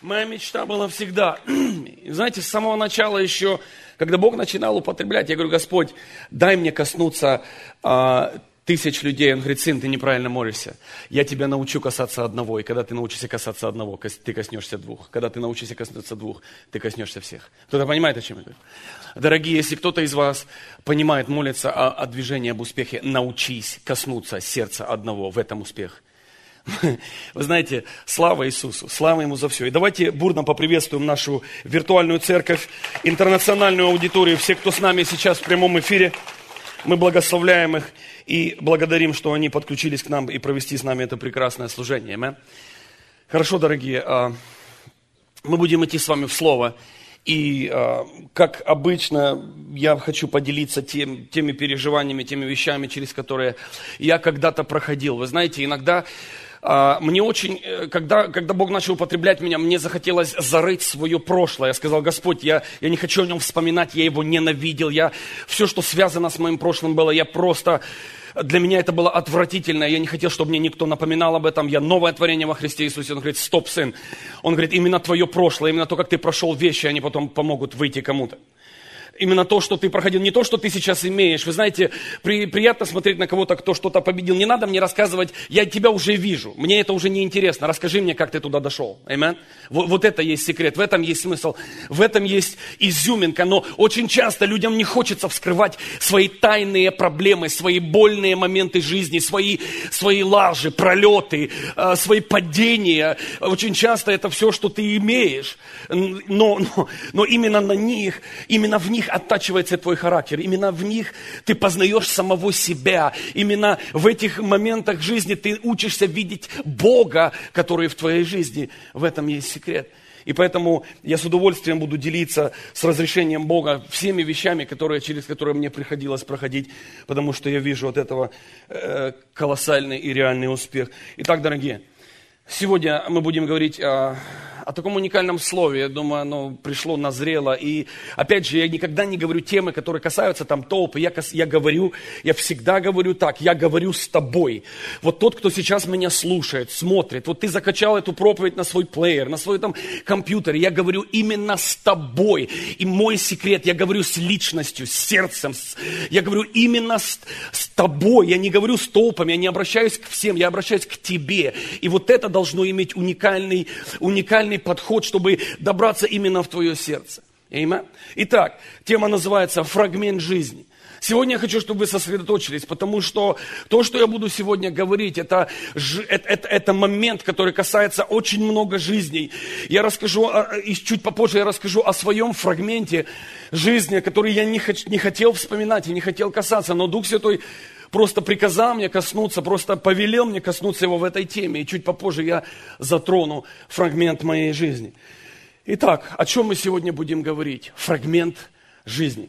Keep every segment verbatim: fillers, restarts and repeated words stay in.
Моя мечта была всегда, знаете, с самого начала еще, когда Бог начинал употреблять, я говорю: Господь, дай мне коснуться а, тысяч людей. Он говорит: сын, ты неправильно молишься. Я тебя научу касаться одного, и когда ты научишься касаться одного, ты коснешься двух. Когда ты научишься коснуться двух, ты коснешься всех. Кто-то понимает, о чем я говорю? Дорогие, если кто-то из вас понимает, молится о, о движении, об успехе, научись коснуться сердца одного, в этом успех. Вы знаете, слава Иисусу, слава Ему за все. И давайте бурно поприветствуем нашу виртуальную церковь, интернациональную аудиторию, всех, кто с нами сейчас в прямом эфире. Мы благословляем их и благодарим, что они подключились к нам и провести с нами это прекрасное служение. Amen. Хорошо, дорогие, мы будем идти с вами в Слово. И, как обычно, я хочу поделиться тем, теми переживаниями, теми вещами, через которые я когда-то проходил. Вы знаете, иногда мне очень, когда, когда Бог начал употреблять меня, мне захотелось зарыть свое прошлое. Я сказал: Господь, я, я не хочу о нем вспоминать, я его ненавидел. Я, все, что связано с моим прошлым было, я просто... Для меня это было отвратительно, я не хотел, чтобы мне никто напоминал об этом. Я новое творение во Христе Иисусе. Он говорит: стоп, сын. Он говорит: именно твое прошлое, именно то, как ты прошел вещи, они потом помогут выйти кому-то. Именно то, что ты проходил, не то, что ты сейчас имеешь. Вы знаете, при, приятно смотреть на кого-то, кто что-то победил. Не надо мне рассказывать: я тебя уже вижу, мне это уже не интересно. Расскажи мне, как ты туда дошел. Аминь. Вот, вот это есть секрет, в этом есть смысл, в этом есть изюминка. Но очень часто людям не хочется вскрывать свои тайные проблемы, свои больные моменты жизни, свои, свои лажи, пролеты, свои падения. Очень часто это все, что ты имеешь. Но, но, но именно на них, именно в них оттачивается твой характер. Именно в них ты познаешь самого себя. Именно в этих моментах жизни ты учишься видеть Бога, который в твоей жизни. В этом есть секрет. И поэтому я с удовольствием буду делиться с разрешением Бога всеми вещами, которые, через которые мне приходилось проходить, потому что я вижу от этого э, колоссальный и реальный успех. Итак, дорогие, сегодня мы будем говорить о, о таком уникальном слове. Я думаю, оно пришло, назрело. И опять же, я никогда не говорю темы, которые касаются там толпы. Я, я говорю, я всегда говорю так: я говорю с тобой. Вот тот, кто сейчас меня слушает, смотрит, вот ты закачал эту проповедь на свой плеер, на свой там компьютер. Я говорю именно с тобой. И мой секрет, я говорю с личностью, с сердцем. С, я говорю именно с, с тобой. Я не говорю с толпами, я не обращаюсь к всем, я обращаюсь к тебе. И вот это должно иметь уникальный, уникальный подход, чтобы добраться именно в твое сердце. Amen. Итак, тема называется «Фрагмент жизни». Сегодня я хочу, чтобы вы сосредоточились, потому что то, что я буду сегодня говорить, это, это, это, это момент, который касается очень много жизней. Я расскажу, и чуть попозже я расскажу о своем фрагменте жизни, который я не, не хотел вспоминать и не хотел касаться, но Дух Святой просто приказал мне коснуться, просто повелел мне коснуться его в этой теме. И чуть попозже я затрону фрагмент моей жизни. Итак, о чем мы сегодня будем говорить? Фрагмент жизни.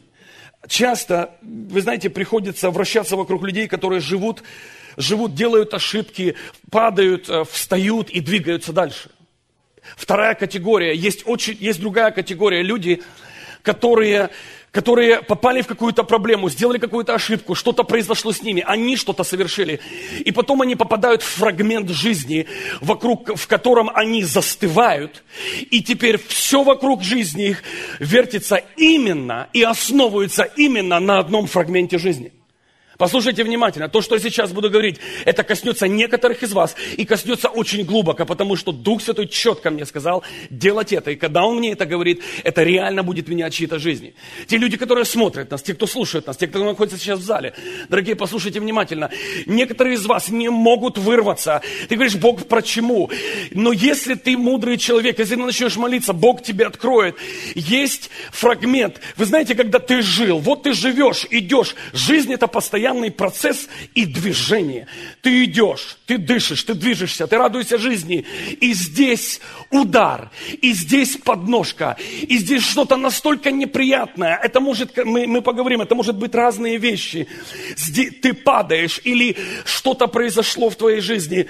Часто, вы знаете, приходится вращаться вокруг людей, которые живут, живут, делают ошибки, падают, встают и двигаются дальше. Вторая категория, есть, очень, есть другая категория, люди, которые... которые попали в какую-то проблему, сделали какую-то ошибку, что-то произошло с ними, они что-то совершили. И потом они попадают в фрагмент жизни, вокруг, в котором они застывают. И теперь все вокруг жизни их вертится именно и основывается именно на одном фрагменте жизни. Послушайте внимательно, то, что я сейчас буду говорить, это коснется некоторых из вас и коснется очень глубоко, потому что Дух Святой четко мне сказал делать это. И когда Он мне это говорит, это реально будет менять чьи-то жизни. Те люди, которые смотрят нас, те, кто слушает нас, те, кто находится сейчас в зале, дорогие, послушайте внимательно. Некоторые из вас не могут вырваться. Ты говоришь: Бог, почему? Но если ты мудрый человек, если ты начнешь молиться, Бог тебе откроет. Есть фрагмент. Вы знаете, когда ты жил, вот ты живешь, идешь, жизнь это постоянно процесс и движение. Ты идешь, ты дышишь, ты движешься, ты радуешься жизни. И здесь удар, и здесь подножка, и здесь что-то настолько неприятное. Это может, мы, мы поговорим, это может быть разные вещи. Здесь ты падаешь, или что-то произошло в твоей жизни,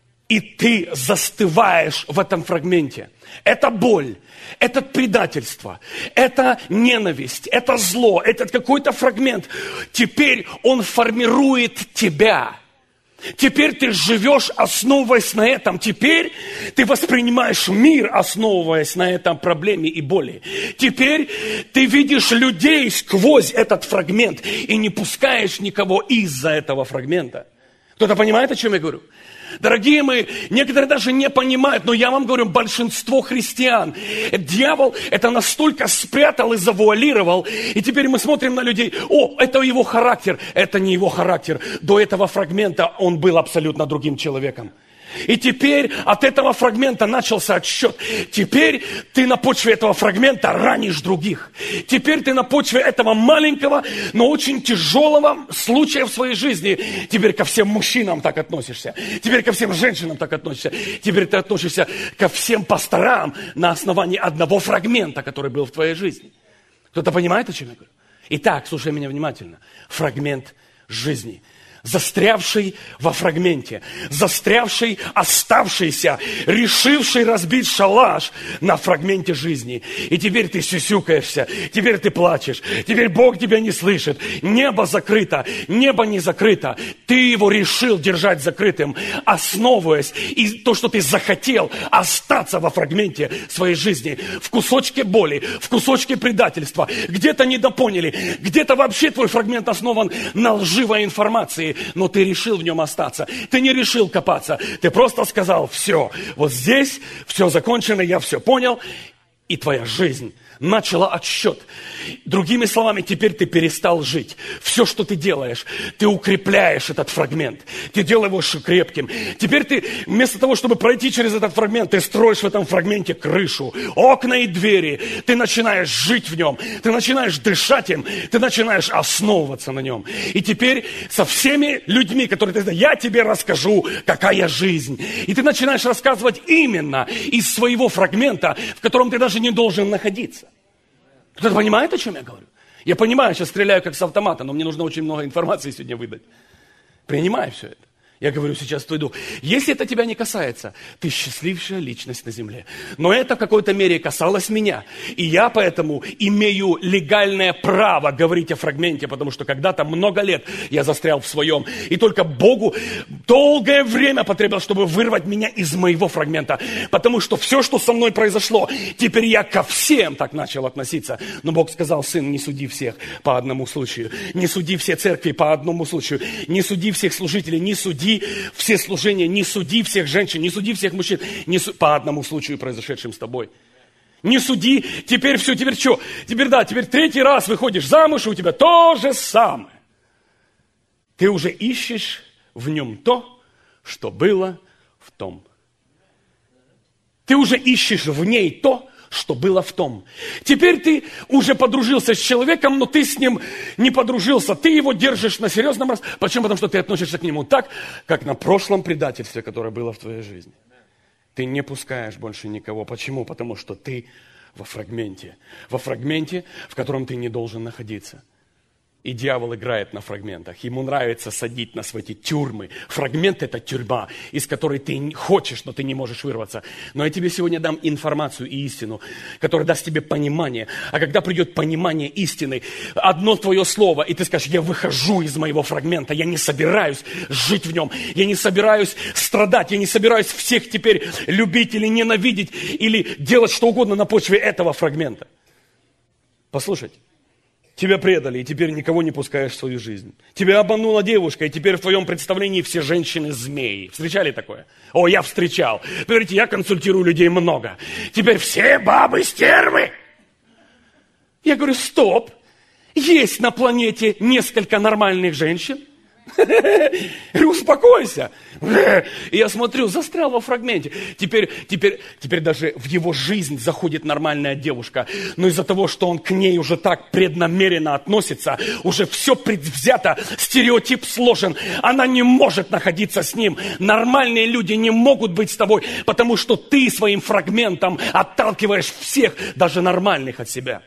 и ты застываешь в этом фрагменте. Это боль, это предательство, это ненависть, это зло, это какой-то фрагмент. Теперь он формирует тебя. Теперь ты живешь, основываясь на этом. Теперь ты воспринимаешь мир, основываясь на этом проблеме и боли. Теперь ты видишь людей сквозь этот фрагмент и не пускаешь никого из-за этого фрагмента. Кто-то понимает, о чем я говорю? Дорогие мои, некоторые даже не понимают, но я вам говорю, большинство христиан. Дьявол это настолько спрятал и завуалировал, и теперь мы смотрим на людей, о, это его характер. Это не его характер. До этого фрагмента он был абсолютно другим человеком. И теперь от этого фрагмента начался отсчет. Теперь ты на почве этого фрагмента ранишь других. Теперь ты на почве этого маленького, но очень тяжелого случая в своей жизни. Теперь ко всем мужчинам так относишься. Теперь ко всем женщинам так относишься. Теперь ты относишься ко всем пасторам на основании одного фрагмента, который был в твоей жизни. Кто-то понимает, о чем я говорю? Итак, слушай меня внимательно. Фрагмент жизни. Застрявший во фрагменте, застрявший, оставшийся, решивший разбить шалаш на фрагменте жизни. И теперь ты сюсюкаешься, теперь ты плачешь, теперь Бог тебя не слышит, небо закрыто, небо не закрыто. Ты его решил держать закрытым, основываясь, и то, что ты захотел остаться во фрагменте своей жизни, в кусочке боли, в кусочке предательства, где-то недопоняли, где-то вообще твой фрагмент основан на лживой информации, но ты решил в нем остаться. Ты не решил копаться. Ты просто сказал, все, вот здесь все закончено, я все понял. И твоя жизнь начала отсчет. Другими словами, теперь ты перестал жить. Все, что ты делаешь, ты укрепляешь этот фрагмент. Ты делаешь его крепким. Теперь ты, вместо того, чтобы пройти через этот фрагмент, ты строишь в этом фрагменте крышу, окна и двери. Ты начинаешь жить в нем. Ты начинаешь дышать им. Ты начинаешь основываться на нем. И теперь со всеми людьми, которые ты знаешь, я тебе расскажу, какая жизнь. И ты начинаешь рассказывать именно из своего фрагмента, в котором ты даже не должен находиться. Кто-то понимает, о чем я говорю? Я понимаю, сейчас стреляю как с автомата, но мне нужно очень много информации сегодня выдать. Принимай все это. Я говорю сейчас в твой дух. Если это тебя не касается, ты счастливейшая личность на земле. Но это в какой-то мере касалось меня. И я поэтому имею легальное право говорить о фрагменте, потому что когда-то много лет я застрял в своем. И только Богу долгое время потребовалось, чтобы вырвать меня из моего фрагмента. Потому что все, что со мной произошло, теперь я ко всем так начал относиться. Но Бог сказал, сын, не суди всех по одному случаю. Не суди все церкви по одному случаю. Не суди всех служителей, не суди все служения, не суди всех женщин, не суди всех мужчин, не су... по одному случаю, произошедшим с тобой. Не суди, теперь все, теперь что? Теперь да, теперь третий раз выходишь замуж, и у тебя то же самое. Ты уже ищешь в нем то, что было в том. Ты уже ищешь в ней то, что было в том. Теперь ты уже подружился с человеком, но ты с ним не подружился. Ты его держишь на серьезном раз. Почему? Потому что ты относишься к нему так, как на прошлом предательстве, которое было в твоей жизни. Ты не пускаешь больше никого. Почему? Потому что ты во фрагменте. Во фрагменте, в котором ты не должен находиться. И дьявол играет на фрагментах. Ему нравится садить нас в эти тюрьмы. Фрагмент – это тюрьма, из которой ты хочешь, но ты не можешь вырваться. Но я тебе сегодня дам информацию и истину, которая даст тебе понимание. А когда придет понимание истины, одно твое слово, и ты скажешь, я выхожу из моего фрагмента, я не собираюсь жить в нем, я не собираюсь страдать, я не собираюсь всех теперь любить или ненавидеть, или делать что угодно на почве этого фрагмента. Послушайте. Тебя предали, и теперь никого не пускаешь в свою жизнь. Тебя обманула девушка, и теперь в твоем представлении все женщины змеи. Встречали такое? О, я встречал. Вы говорите, я консультирую людей много. Теперь все бабы стервы. Я говорю, стоп. Есть на планете несколько нормальных женщин. Успокойся. И я смотрю, застрял во фрагменте. Теперь, теперь, теперь даже в его жизнь заходит нормальная девушка. Но из-за того, что он к ней уже так преднамеренно относится, уже все предвзято, стереотип сложен. Она не может находиться с ним. Нормальные люди не могут быть с тобой, потому что ты своим фрагментом отталкиваешь всех, даже нормальных, от себя.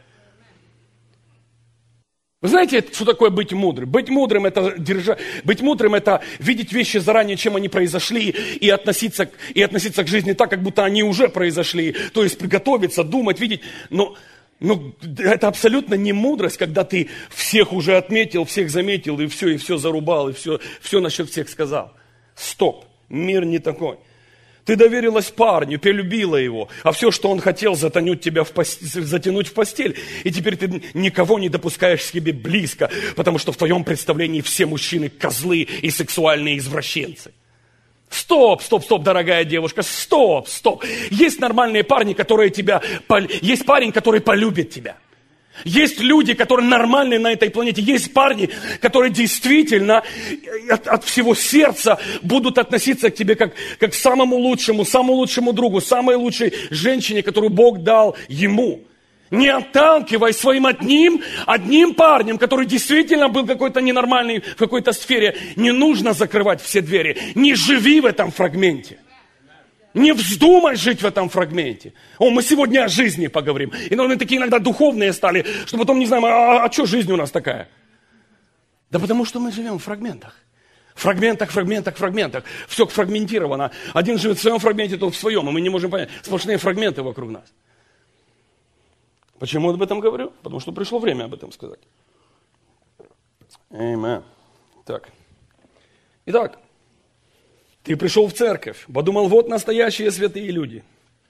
Вы знаете, что такое быть мудрым? Быть мудрым это держа... быть мудрым это видеть вещи заранее, чем они произошли, и относиться, и относиться к жизни так, как будто они уже произошли. То есть приготовиться, думать, видеть. Но, но это абсолютно не мудрость, когда ты всех уже отметил, всех заметил, и все, и все зарубал, и все, все насчет всех сказал. Стоп, мир не такой. Ты доверилась парню, полюбила его, а все, что он хотел, затянуть тебя в постель, затянуть в постель. И теперь ты никого не допускаешь к себе близко, потому что в твоем представлении все мужчины козлы и сексуальные извращенцы. Стоп, стоп, стоп, дорогая девушка, стоп, стоп. Есть нормальные парни, которые тебя... Есть парень, который полюбит тебя. Есть люди, которые нормальные на этой планете. Есть парни, которые действительно от, от всего сердца будут относиться к тебе как, как к самому лучшему, самому лучшему другу, самой лучшей женщине, которую Бог дал ему. Не отталкивай своим одним, одним парнем, который действительно был какой-то ненормальный в какой-то сфере. Не нужно закрывать все двери. Не живи в этом фрагменте. Не вздумай жить в этом фрагменте. О, мы сегодня о жизни поговорим. И мы такие иногда духовные стали, что потом не знаем, а, а что жизнь у нас такая? Да потому что мы живем в фрагментах. Фрагментах, фрагментах, фрагментах. Все фрагментировано. Один живет в своем фрагменте, тот в своем. И мы не можем понять. Сплошные фрагменты вокруг нас. Почему я об этом говорю? Потому что пришло время об этом сказать. Аминь. Так. Итак. Ты пришел в церковь, подумал, вот настоящие святые люди.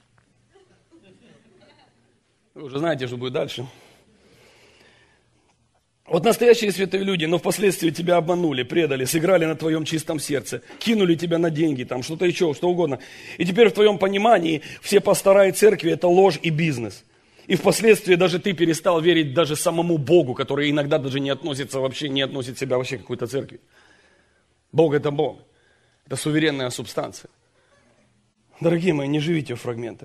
Вы уже знаете, что будет дальше. Вот настоящие святые люди, но впоследствии тебя обманули, предали, сыграли на твоем чистом сердце, кинули тебя на деньги, там что-то еще, что угодно. И теперь в твоем понимании все пастора и церкви – это ложь и бизнес. И впоследствии даже ты перестал верить даже самому Богу, который иногда даже не относится вообще, не относит себя вообще к какой-то церкви. Бог – это Бог. Это суверенная субстанция. Дорогие мои, не живите в фрагментах.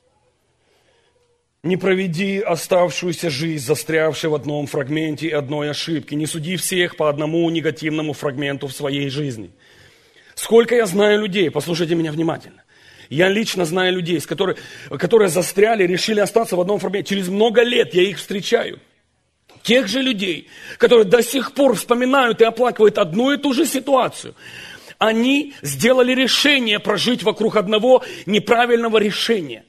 Не проведи оставшуюся жизнь, застрявшей в одном фрагменте и одной ошибке. Не суди всех по одному негативному фрагменту в своей жизни. Сколько я знаю людей, послушайте меня внимательно. Я лично знаю людей, которые, которые застряли, решили остаться в одном фрагменте. Через много лет я их встречаю. Тех же людей, которые до сих пор вспоминают и оплакивают одну и ту же ситуацию. Они сделали решение прожить вокруг одного неправильного решения.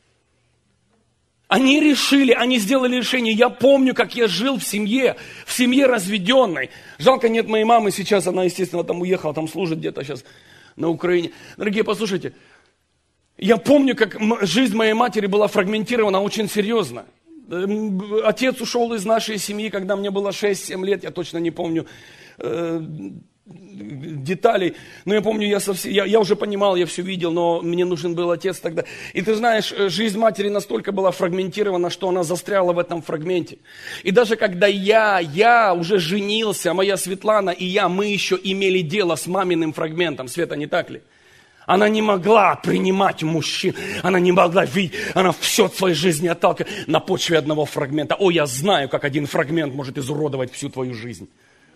Они решили, они сделали решение. Я помню, как я жил в семье, в семье разведенной. Жалко, нет моей мамы сейчас, она, естественно, там уехала, там служит где-то сейчас на Украине. Дорогие, послушайте, я помню, как жизнь моей матери была фрагментирована очень серьезно. Отец ушел из нашей семьи, когда мне было шесть-семь лет, я точно не помню деталей, но я помню, я, совсем, я, я уже понимал, я все видел, но мне нужен был отец тогда. И ты знаешь, жизнь матери настолько была фрагментирована, что она застряла в этом фрагменте. И даже когда я, я уже женился, моя Светлана и я, мы еще имели дело с маминым фрагментом. Света, не так ли? Она не могла принимать мужчин, она не могла видеть, она все в своей жизни отталкивает на почве одного фрагмента. О, я знаю, как один фрагмент может изуродовать всю твою жизнь.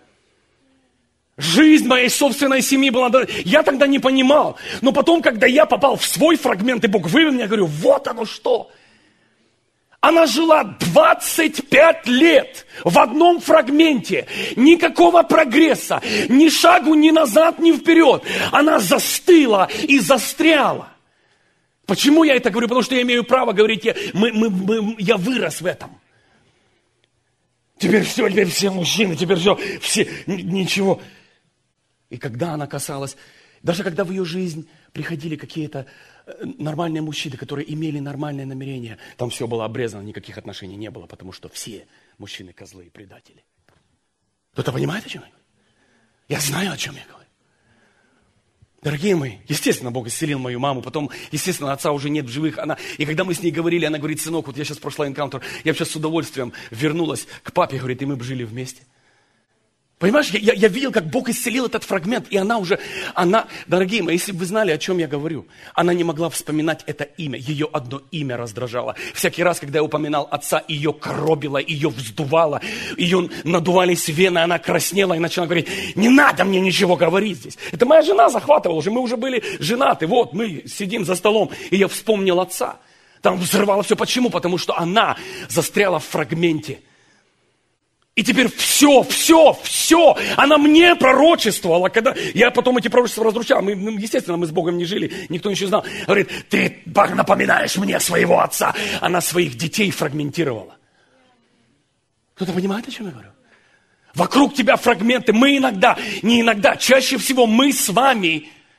Жизнь моей собственной семьи была... Я тогда не понимал. Но потом, когда я попал в свой фрагмент, и Бог вывел меня, я говорю, вот оно что. Она жила двадцать пять лет в одном фрагменте. Никакого прогресса. Ни шагу ни назад, ни вперед. Она застыла и застряла. Почему я это говорю? Потому что я имею право говорить, я, мы, мы, мы, я вырос в этом. Теперь все, теперь все мужчины, теперь все, все, ничего... И когда она касалась, даже когда в ее жизнь приходили какие-то нормальные мужчины, которые имели нормальные намерения, там все было обрезано, никаких отношений не было, потому что все мужчины козлы и предатели. Кто-то понимает, о чем я говорю? Я знаю, о чем я говорю. Дорогие мои, естественно, Бог исцелил мою маму, потом, естественно, отца уже нет в живых. Она, и когда мы с ней говорили, она говорит, сынок, вот я сейчас прошла энкаунтер, я сейчас с удовольствием вернулась к папе, говорит, и мы бы жили вместе. Понимаешь, я, я, я видел, как Бог исцелил этот фрагмент, и она уже, она, дорогие мои, если бы вы знали, о чем я говорю, она не могла вспоминать это имя, ее одно имя раздражало. Всякий раз, когда я упоминал отца, ее коробило, ее вздувало, ее надувались вены, она краснела и начала говорить, не надо мне ничего говорить здесь. Это моя жена захватывала уже, мы уже были женаты, вот мы сидим за столом, и я вспомнил отца. Там взрывало все, почему? Потому что она застряла в фрагменте. И теперь все, все, все, она мне пророчествовала, когда я потом эти пророчества разрушал. Мы, естественно, мы с Богом не жили, никто ничего не знал. Говорит, ты напоминаешь мне своего отца. Она своих детей фрагментировала. Кто-то понимает, о чем я говорю? Вокруг тебя фрагменты. Мы иногда, не иногда, чаще всего мы с вами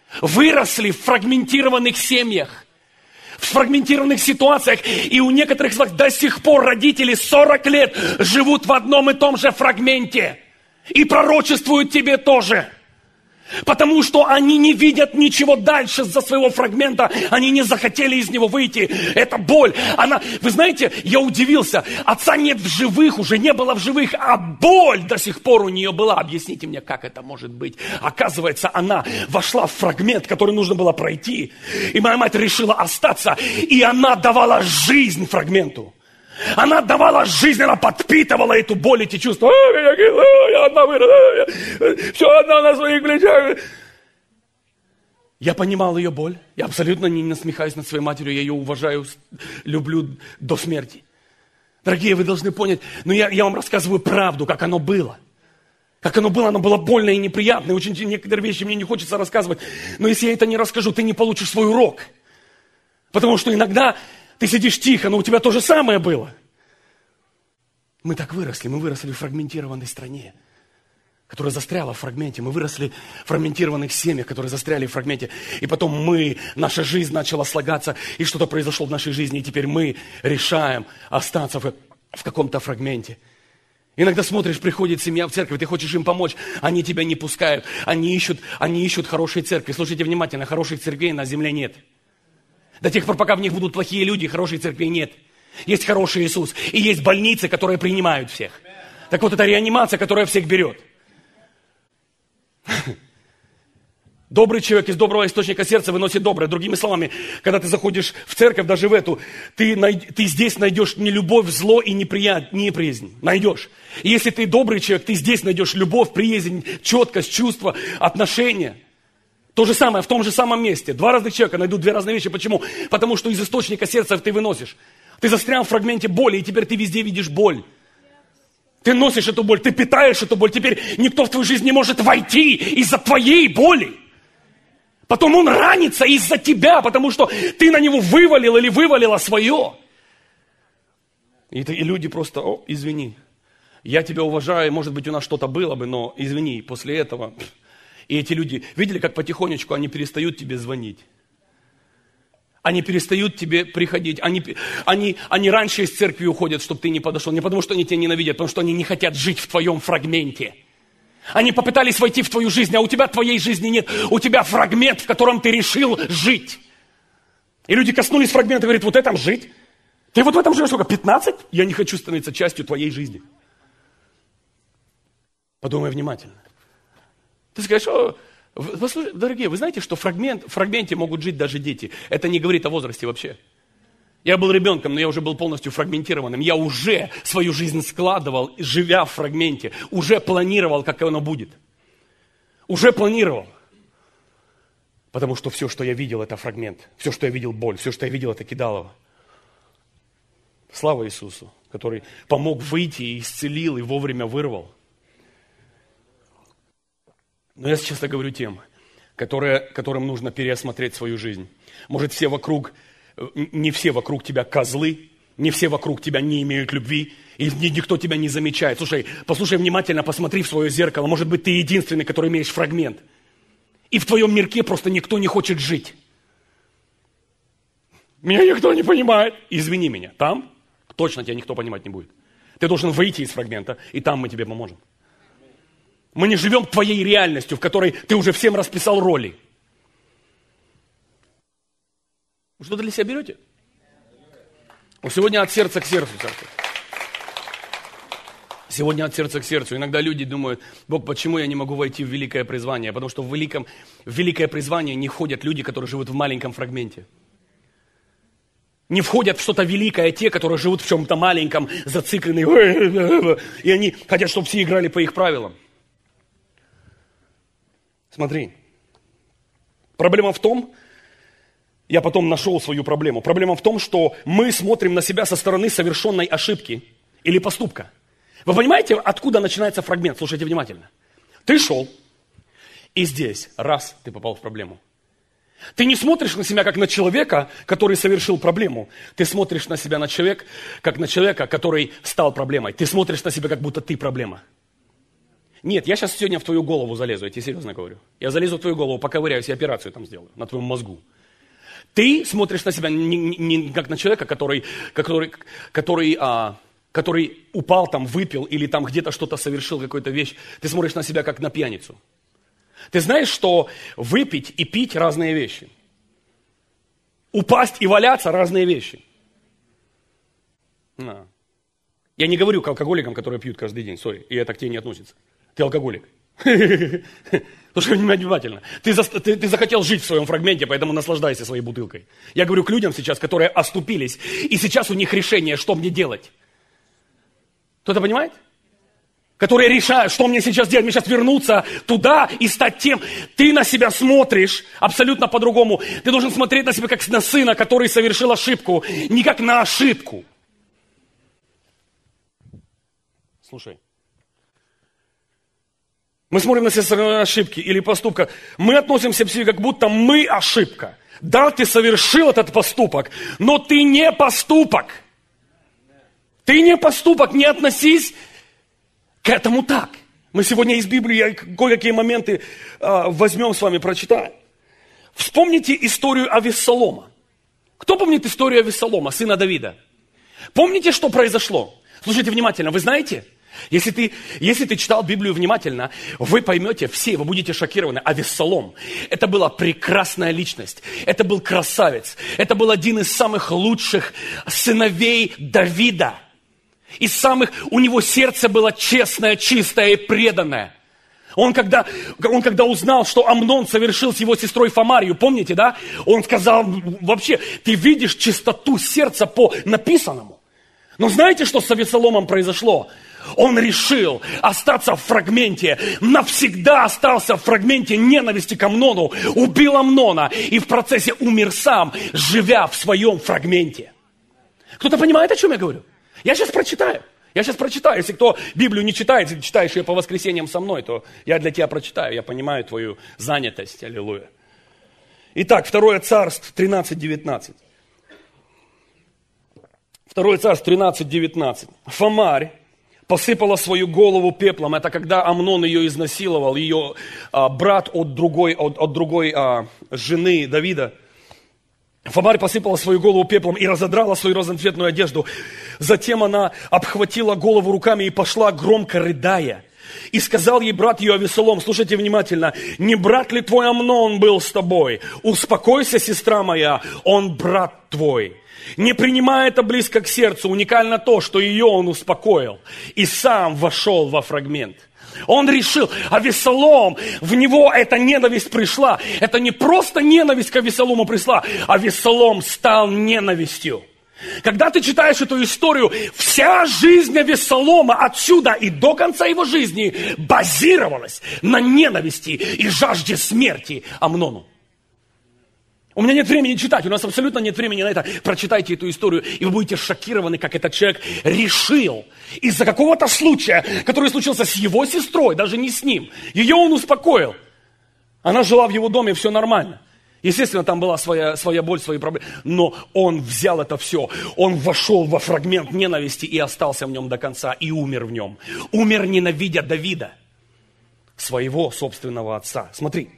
выросли в фрагментированных семьях, в фрагментированных ситуациях. И у некоторых из вас до сих пор родители сорок лет живут в одном и том же фрагменте. И пророчествуют тебе тоже. Потому что они не видят ничего дальше за своего фрагмента. Они не захотели из него выйти. Это боль. Она, вы знаете, я удивился. Отца нет в живых, уже не было в живых, а боль до сих пор у нее была. Объясните мне, как это может быть? Оказывается, она вошла в фрагмент, который нужно было пройти. И моя мать решила остаться. И она давала жизнь фрагменту. Она давала жизнь, она подпитывала эту боль, эти чувства. Я одна выросла, все одна на своих плечах. Я понимал ее боль. Я абсолютно не насмехаюсь над своей матерью. Я ее уважаю, люблю до смерти. Дорогие, вы должны понять, но я, я вам рассказываю правду, как оно было. Как оно было, оно было больно и неприятно. И очень некоторые вещи мне не хочется рассказывать. Но если я это не расскажу, ты не получишь свой урок. Потому что иногда... Ты сидишь тихо, но у тебя то же самое было. Мы так выросли, мы выросли в фрагментированной стране, которая застряла в фрагменте. Мы выросли в фрагментированных семьях, которые застряли в фрагменте. И потом мы, наша жизнь начала слагаться, и что-то произошло в нашей жизни, и теперь мы решаем остаться в, в каком-то фрагменте. Иногда смотришь, приходит семья в церковь, ты хочешь им помочь, они тебя не пускают. Они ищут, они ищут хорошие церкви. Слушайте внимательно, хороших церквей на земле нет. До тех пор, пока в них будут плохие люди, хорошей церкви нет. Есть хороший Иисус. И есть больницы, которые принимают всех. Так вот, это реанимация, которая всех берет. Добрый человек из доброго источника сердца выносит доброе. Другими словами, когда ты заходишь в церковь, даже в эту, ты, найд... ты здесь найдешь не любовь, зло и неприят... неприязнь. Найдешь. И если ты добрый человек, ты здесь найдешь любовь, приязнь, четкость, чувство, отношения. То же самое, в том же самом месте. Два разных человека найдут две разные вещи. Почему? Потому что из источника сердца ты выносишь. Ты застрял в фрагменте боли, и теперь ты везде видишь боль. Ты носишь эту боль, ты питаешь эту боль. Теперь никто в твою жизнь не может войти из-за твоей боли. Потом он ранится из-за тебя, потому что ты на него вывалил или вывалила свое. И, и люди просто, о, извини, я тебя уважаю, может быть, у нас что-то было бы, но извини, после этого... И эти люди, видели, как потихонечку они перестают тебе звонить? Они перестают тебе приходить. Они, они, они раньше из церкви уходят, чтобы ты не подошел. Не потому, что они тебя ненавидят, потому что они не хотят жить в твоем фрагменте. Они попытались войти в твою жизнь, а у тебя твоей жизни нет. У тебя фрагмент, в котором ты решил жить. И люди коснулись фрагмента и говорят, вот этом жить? Ты вот в этом живешь сколько? пятнадцать? Я не хочу становиться частью твоей жизни. Подумай внимательно. Ты скажешь, о, послушай, дорогие, вы знаете, что фрагмент, в фрагменте могут жить даже дети. Это не говорит о возрасте вообще. Я был ребенком, но я уже был полностью фрагментированным. Я уже свою жизнь складывал, живя в фрагменте. Уже планировал, как оно будет. Уже планировал. Потому что все, что я видел, это фрагмент. Все, что я видел, боль. Все, что я видел, это кидалово. Слава Иисусу, который помог выйти и исцелил, и вовремя вырвал. Но я сейчас говорю тем, которые, которым нужно переосмотреть свою жизнь. Может, все вокруг, не все вокруг тебя козлы, не все вокруг тебя не имеют любви, и никто тебя не замечает. Слушай, послушай внимательно, посмотри в свое зеркало. Может быть, ты единственный, который имеешь фрагмент. И в твоем мирке просто никто не хочет жить. Меня никто не понимает. Извини меня. Там точно тебя никто понимать не будет. Ты должен выйти из фрагмента, и там мы тебе поможем. Мы не живем твоей реальностью, в которой ты уже всем расписал роли. Вы что-то для себя берете? Сегодня от сердца к сердцу, церковь. Сегодня от сердца к сердцу. Иногда люди думают, Бог, почему я не могу войти в великое призвание? Потому что в, великом, в великое призвание не входят люди, которые живут в маленьком фрагменте. Не входят в что-то великое те, которые живут в чем-то маленьком, зацикленные. И они хотят, чтобы все играли по их правилам. Смотри, проблема в том, я потом нашел свою проблему. Проблема в том, что мы смотрим на себя со стороны совершенной ошибки или поступка. Вы понимаете, откуда начинается фрагмент? Слушайте внимательно. Ты шел, и здесь, раз, ты попал в проблему. Ты не смотришь на себя как на человека, который совершил проблему. Ты смотришь на себя на человека, как на человека, который стал проблемой. Ты смотришь на себя, как будто ты проблема. Нет, я сейчас сегодня в твою голову залезу, я тебе серьезно говорю. Я залезу в твою голову, поковыряюсь и операцию там сделаю, на твоем мозгу. Ты смотришь на себя не, не, не как на человека, который, который, который, а, который упал там, выпил или там где-то что-то совершил, какую-то вещь. Ты смотришь на себя как на пьяницу. Ты знаешь, что выпить и пить разные вещи. Упасть и валяться разные вещи. На. Я не говорю к алкоголикам, которые пьют каждый день, сори, и это к тебе не относится. Ты алкоголик. Слушай внимательно. Ты, за, ты, ты захотел жить в своем фрагменте, поэтому наслаждайся своей бутылкой. Я говорю к людям сейчас, которые оступились, и сейчас у них решение, что мне делать. Кто-то понимает? Которые решают, что мне сейчас делать. Мне сейчас вернуться туда и стать тем. Ты на себя смотришь абсолютно по-другому. Ты должен смотреть на себя как на сына, который совершил ошибку, не как на ошибку. Слушай. Мы смотрим на себя со стороны ошибки или поступка. Мы относимся к себе, как будто мы ошибка. Да, ты совершил этот поступок, но ты не поступок. Ты не поступок, не относись к этому так. Мы сегодня из Библии кое-какие моменты э, возьмем с вами, прочитаем. Вспомните историю Авессалома. Кто помнит историю Авессалома, сына Давида? Помните, что произошло? Слушайте внимательно, вы знаете... Если ты, если ты читал Библию внимательно, вы поймете все, вы будете шокированы. Авессалом – это была прекрасная личность, это был красавец, это был один из самых лучших сыновей Давида. Из самых, у него сердце было честное, чистое и преданное. Он когда, он когда узнал, что Амнон совершил с его сестрой Фамарью, помните, да? Он сказал, вообще, ты видишь чистоту сердца по написанному. Но знаете, что с Авессаломом произошло? Он решил остаться в фрагменте, навсегда остался в фрагменте ненависти к Амнону, убил Амнона и в процессе умер сам, живя в своем фрагменте. Кто-то понимает, о чем я говорю? Я сейчас прочитаю. Я сейчас прочитаю. Если кто Библию не читает, если читаешь ее по воскресеньям со мной, то я для тебя прочитаю. Я понимаю твою занятость. Аллилуйя. Итак, Второе Царство тринадцать девятнадцать. Второе Царство тринадцать девятнадцать. Фамарь посыпала свою голову пеплом. Это когда Амнон ее изнасиловал, ее а, брат от другой, от, от другой а, жены Давида. Фамарь посыпала свою голову пеплом и разодрала свою разноцветную одежду. Затем она обхватила голову руками и пошла, громко рыдая. И сказал ей брат ее Авессалом, слушайте внимательно, не брат ли твой Амнон был с тобой? Успокойся, сестра моя, он брат твой. Не принимая это близко к сердцу, уникально то, что ее он успокоил и сам вошел во фрагмент. Он решил, Авессалом, в него эта ненависть пришла. Это не просто ненависть к Авессалому пришла, Авессалом стал ненавистью. Когда ты читаешь эту историю, вся жизнь Авессалома отсюда и до конца его жизни базировалась на ненависти и жажде смерти Амнону. У меня нет времени читать, у нас абсолютно нет времени на это. Прочитайте эту историю, и вы будете шокированы, как этот человек решил из-за какого-то случая, который случился с его сестрой, даже не с ним. Ее он успокоил. Она жила в его доме, все нормально. Естественно, там была своя, своя боль, свои проблемы. Но он взял это все. Он вошел во фрагмент ненависти и остался в нем до конца, и умер в нем. Умер, ненавидя Давида, своего собственного отца. Смотри.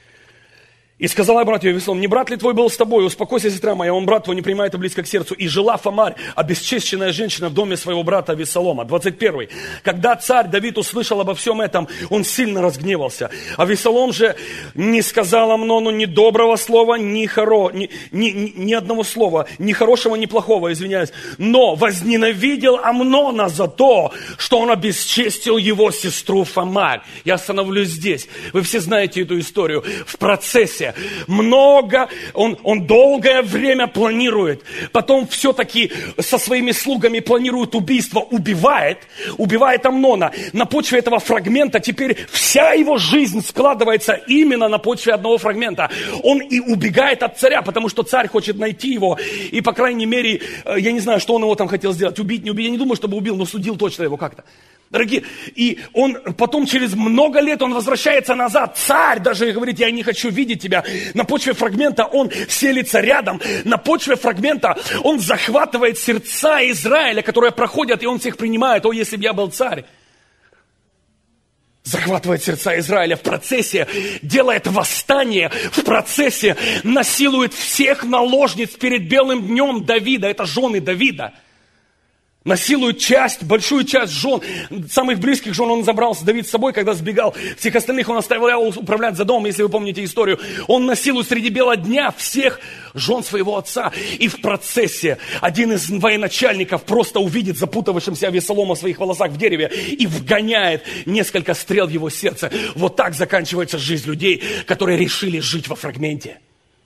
И сказала братью Авессалом, не брат ли твой был с тобой? Успокойся, сестра моя, он брат твой, не принимает это близко к сердцу. И жила Фамарь, обесчещенная женщина, в доме своего брата Авессалома. двадцать первый. Когда царь Давид услышал обо всем этом, он сильно разгневался. Авессалом же не сказал Амнону ни доброго слова, ни, хоро, ни, ни, ни, ни одного слова, ни хорошего, ни плохого, извиняюсь. Но возненавидел Амнона за то, что он обесчестил его сестру Фамарь. Я остановлюсь здесь. Вы все знаете эту историю. В процессе много, он, он долгое время планирует, потом все-таки со своими слугами планирует убийство, убивает, убивает Амнона. На почве этого фрагмента теперь вся его жизнь складывается именно на почве одного фрагмента. Он и убегает от царя, потому что царь хочет найти его, и, по крайней мере, я не знаю, что он его там хотел сделать, убить, не убить, я не думаю, чтобы убил, но судил точно его как-то. Дорогие, и он потом через много лет он возвращается назад. Царь даже говорит, я не хочу видеть тебя. На почве фрагмента он селится рядом. На почве фрагмента он захватывает сердца Израиля, которые проходят, и он всех принимает. О, если бы я был царь. захватывает сердца Израиля в процессе, делает восстание, в процессе насилует всех наложниц перед белым днем Давида, это жены Давида. Насилует часть, большую часть жен, самых близких жен он забрал Давид с собой, когда сбегал. Всех остальных он оставлял управлять за домом, если вы помните историю. Он насилует среди бела дня всех жен своего отца. И в процессе один из военачальников просто увидит запутавшимся Авессалома в своих волосах в дереве и вгоняет несколько стрел в его сердце. Вот так заканчивается жизнь людей, которые решили жить во фрагменте.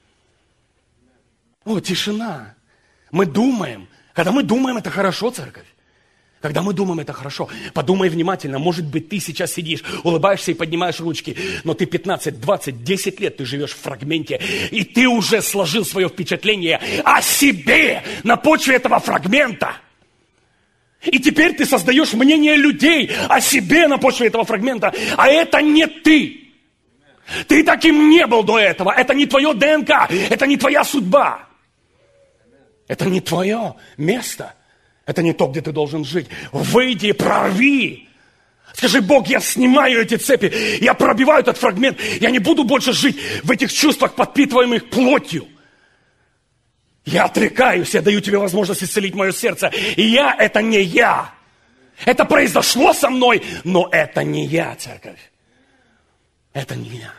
О, тишина. Мы думаем. Когда мы думаем, это хорошо, церковь. Когда мы думаем, это хорошо. Подумай внимательно. Может быть, ты сейчас сидишь, улыбаешься и поднимаешь ручки, но ты пятнадцать, двадцать, десять лет ты живешь в фрагменте, и ты уже сложил свое впечатление о себе на почве этого фрагмента. И теперь ты создаешь мнение людей о себе на почве этого фрагмента, а это не ты. Ты таким не был до этого. Это не твое ДНК, это не твоя судьба. Это не твое место. Это не то, где ты должен жить. Выйди, прорви. Скажи: Бог, я снимаю эти цепи. Я пробиваю этот фрагмент. Я не буду больше жить в этих чувствах, подпитываемых плотью. Я отрекаюсь. Я даю тебе возможность исцелить мое сердце. И я — это не я. Это произошло со мной, но это не я, церковь. Это не я.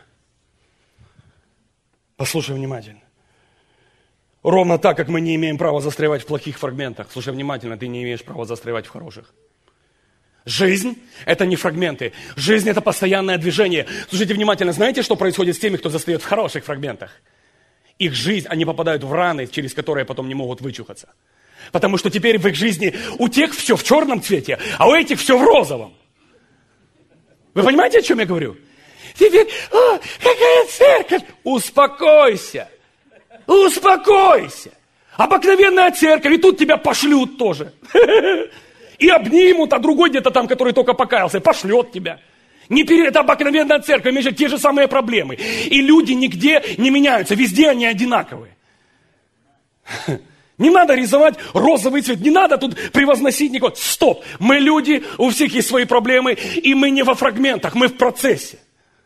Послушай внимательно. Ровно так, как мы не имеем права застревать в плохих фрагментах. Слушай внимательно, ты не имеешь права застревать в хороших. Жизнь – это не фрагменты. Жизнь – это постоянное движение. Слушайте внимательно, знаете, что происходит с теми, кто застряет в хороших фрагментах? Их жизнь, они попадают в раны, через которые потом не могут вычухаться. Потому что теперь в их жизни у тех все в черном цвете, а у этих все в розовом. Вы понимаете, о чем я говорю? Теперь, о, какая церковь! Успокойся! Успокойся. Обыкновенная церковь, и тут тебя пошлют тоже. И обнимут, а другой где-то там, который только покаялся, пошлет тебя. Не пере... Это обыкновенная церковь, имеет те же самые проблемы. И люди нигде не меняются, везде они одинаковые. Не надо рисовать розовый цвет, не надо тут превозносить никого. Стоп, мы люди, у всех есть свои проблемы, и мы не во фрагментах, мы в процессе.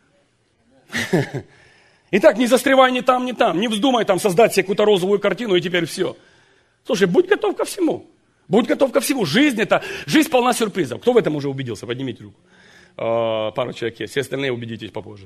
Итак, не застревай ни там, ни там. Не вздумай там создать себе какую-то розовую картину, и теперь все. Слушай, будь готов ко всему. Будь готов ко всему. Жизнь это, жизнь полна сюрпризов. Кто в этом уже убедился? Поднимите руку. А, пару человек есть. Все остальные убедитесь попозже.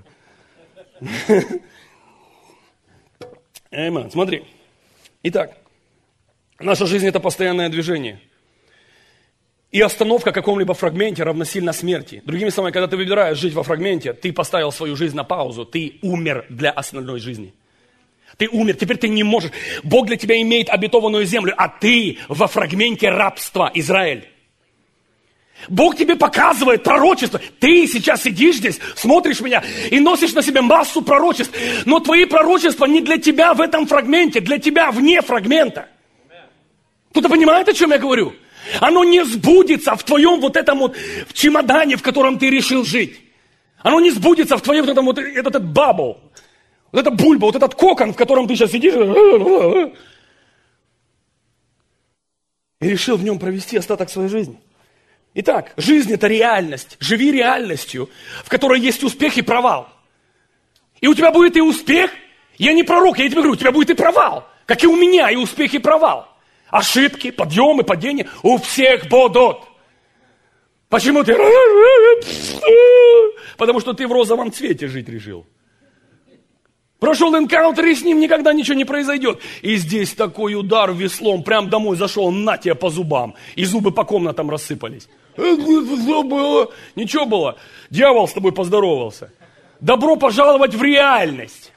Эйман, смотри. Итак, наша жизнь это постоянное движение. И остановка в каком-либо фрагменте равносильно смерти. Другими словами, когда ты выбираешь жить во фрагменте, ты поставил свою жизнь на паузу, ты умер для остальной жизни. Ты умер, теперь ты не можешь. Бог для тебя имеет обетованную землю, а ты во фрагменте рабства, Израиль. Бог тебе показывает пророчество. Ты сейчас сидишь здесь, смотришь меня и носишь на себе массу пророчеств. Но твои пророчества не для тебя в этом фрагменте, для тебя вне фрагмента. Кто-то понимает, о чем я говорю? Оно не сбудется в твоем вот этом вот в чемодане, в котором ты решил жить. Оно не сбудется в твоем вот этом вот этот, этот бабл, вот эта бульба, вот этот кокон, в котором ты сейчас сидишь и решил в нем провести остаток своей жизни. Итак, жизнь это реальность. Живи реальностью, в которой есть успех и провал. И у тебя будет и успех. Я не пророк, я тебе говорю, у тебя будет и провал. Как и у меня, и успех, и провал. Ошибки, подъемы, падения у всех будут. Почему ты? Потому что ты в розовом цвете жить решил. Прошел энкаунтер, и с ним никогда ничего не произойдет. И здесь такой удар веслом, прям домой зашел, на тебе по зубам. И зубы по комнатам рассыпались. Что было? Ничего было. Дьявол с тобой поздоровался. Добро пожаловать в реальность.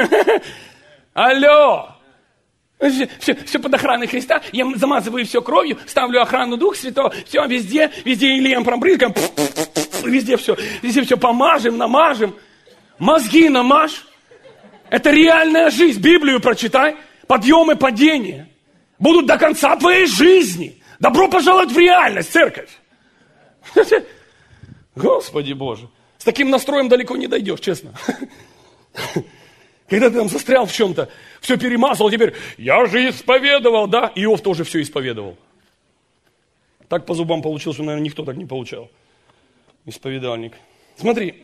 Алло. Все, все, все под охраной Христа, я замазываю все кровью, ставлю охрану Духа Святого, все везде, везде Ильем пробрызгаем, везде все, везде все помажем, намажем, мозги намажь. Это реальная жизнь, Библию прочитай, подъемы, падения будут до конца твоей жизни. Добро пожаловать в реальность, церковь. Господи Боже, с таким настроем далеко не дойдешь, честно. Когда ты там застрял в чем-то, все перемазал, теперь я же исповедовал, да? Иов тоже все исповедовал. Так по зубам получилось, что, наверное, никто так не получал. Исповедальник. Смотри.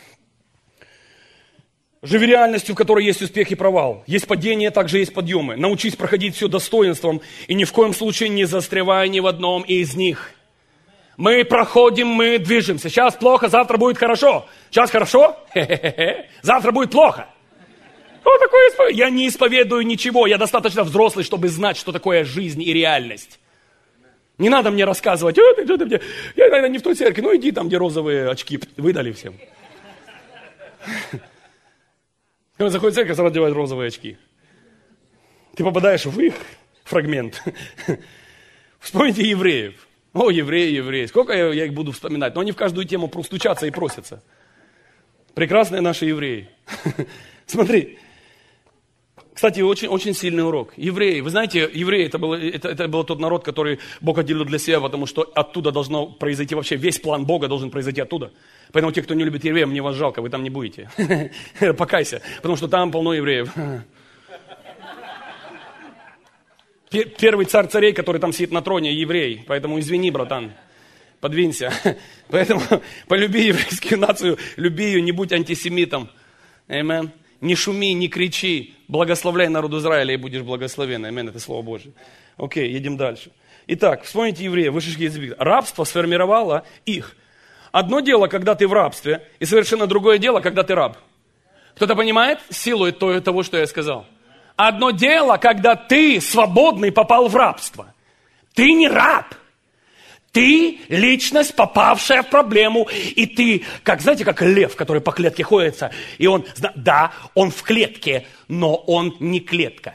Живи реальностью, в которой есть успех и провал. Есть падения, также есть подъемы. Научись проходить все достоинством и ни в коем случае не застревай ни в одном из них. Мы проходим, мы движемся. Сейчас плохо, завтра будет хорошо. Сейчас хорошо, хе-хе-хе. Завтра будет плохо. Что такое исповедь? Я не исповедую ничего. Я достаточно взрослый, чтобы знать, что такое жизнь и реальность. Не надо мне рассказывать, «Э, ты, ты, ты, я наверное, не в той церкви, ну иди там, где розовые очки выдали всем. Когда заходит в церковь, сразу надевают розовые очки. Ты попадаешь в их фрагмент. Вспомните евреев. О, евреи, евреи. Сколько я, я их буду вспоминать. Но они в каждую тему стучатся и просятся. Прекрасные наши евреи. Смотри. Кстати, очень, очень сильный урок. Евреи. Вы знаете, евреи это был, это, это был тот народ, который Бог отделил для себя, потому что оттуда должно произойти вообще, весь план Бога должен произойти оттуда. Поэтому те, кто не любит евреев, мне вас жалко, вы там не будете. Покайся, потому что там полно евреев. Первый царь царей, который там сидит на троне, еврей. Поэтому извини, братан, подвинься. Поэтому полюби еврейскую нацию, люби ее, не будь антисемитом. Аминь. Не шуми, не кричи, благословляй народ Израиля и будешь благословен. Аминь, это Слово Божие. Окей, едем дальше. Итак, вспомните евреев, вышедших из Египта. Рабство сформировало их. Одно дело, когда ты в рабстве, и совершенно другое дело, когда ты раб. Кто-то понимает силу того, что я сказал? Одно дело, когда ты свободный попал в рабство. Ты не раб. Ты личность, попавшая в проблему, и ты, как, знаете, как лев, который по клетке ходится, и он, да, он в клетке, но он не клетка.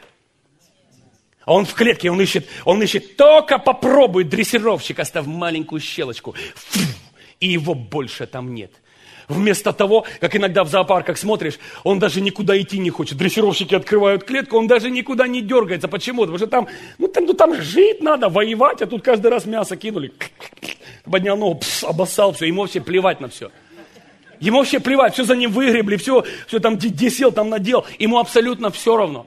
Он в клетке, он ищет, он ищет, только попробуй, дрессировщик, оставь маленькую щелочку, фу, и его больше там нет. Вместо того, как иногда в зоопарках смотришь, он даже никуда идти не хочет. Дрессировщики открывают клетку, он даже никуда не дергается. Почему? Потому что там, ну там, ну, там жить надо, воевать, а тут каждый раз мясо кинули. Поднял ногу, пс, обоссал все, ему вообще плевать на все. Ему вообще плевать, все за ним выгребли, все, все там, где сел, там надел. Ему абсолютно все равно.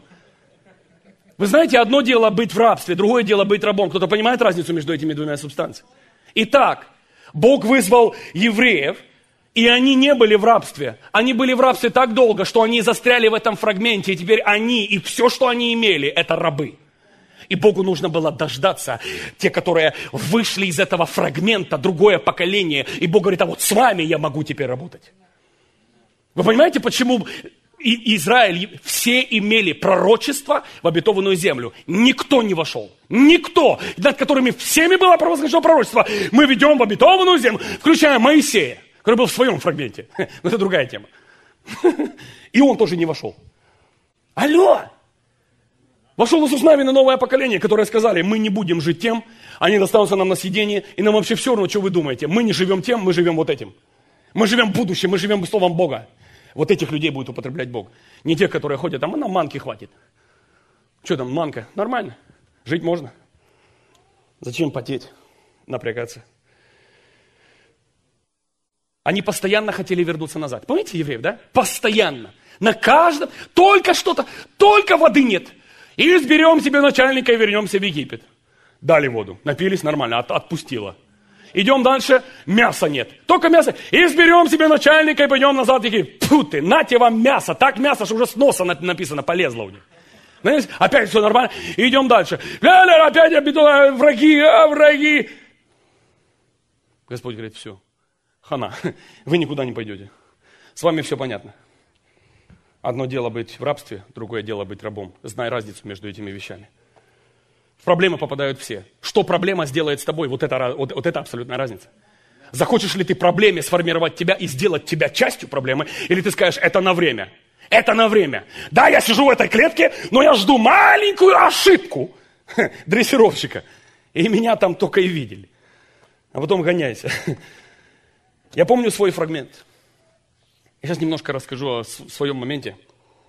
Вы знаете, одно дело быть в рабстве, другое дело быть рабом. Кто-то понимает разницу между этими двумя субстанциями? Итак, Бог вызвал евреев, и они не были в рабстве. Они были в рабстве так долго, что они застряли в этом фрагменте. И теперь они и все, что они имели, это рабы. И Богу нужно было дождаться те, которые вышли из этого фрагмента, другое поколение. И Бог говорит, а вот с вами я могу теперь работать. Вы понимаете, почему и Израиль, все имели пророчество в обетованную землю? Никто не вошел. Никто, над которыми всеми было провозглашено пророчество. Мы ведем в обетованную землю, включая Моисея, который был в своем фрагменте. Но это другая тема. И он тоже не вошел. Алло! Вошел Иисус Навин и новое поколение, которые сказали, мы не будем жить тем, они достанутся нам на съедение, и нам вообще все равно, что вы думаете. Мы не живем тем, мы живем вот этим. Мы живем будущим, мы живем Словом Бога. Вот этих людей будет употреблять Бог. Не тех, которые ходят, а нам манки хватит. Что там, манка? Нормально. Жить можно. Зачем потеть, напрягаться? Они постоянно хотели вернуться назад. Помните евреев, да? Постоянно. На каждом. Только что-то. Только воды нет. И изберем себе начальника и вернемся в Египет. Дали воду. Напились нормально. От, отпустило. Идем дальше. Мяса нет. Только мясо. Изберем себе начальника и пойдем назад в Египет. Фу ты, нате вам мясо. Так мясо, что уже с носа написано, полезло у них. Знаете, опять все нормально. Идем дальше. Ля-ля, опять обидула, враги, а, враги. Господь говорит, все. Хана, вы никуда не пойдете. С вами все понятно. Одно дело быть в рабстве, другое дело быть рабом. Знай разницу между этими вещами. В проблемы попадают все. Что проблема сделает с тобой, вот это, вот, вот это абсолютная разница. Захочешь ли ты проблеме сформировать тебя и сделать тебя частью проблемы, или ты скажешь, это на время. Это на время. Да, я сижу в этой клетке, но я жду маленькую ошибку дрессировщика. И меня там только и видели. А потом гоняйся. Я помню свой фрагмент. Я сейчас немножко расскажу о своем моменте.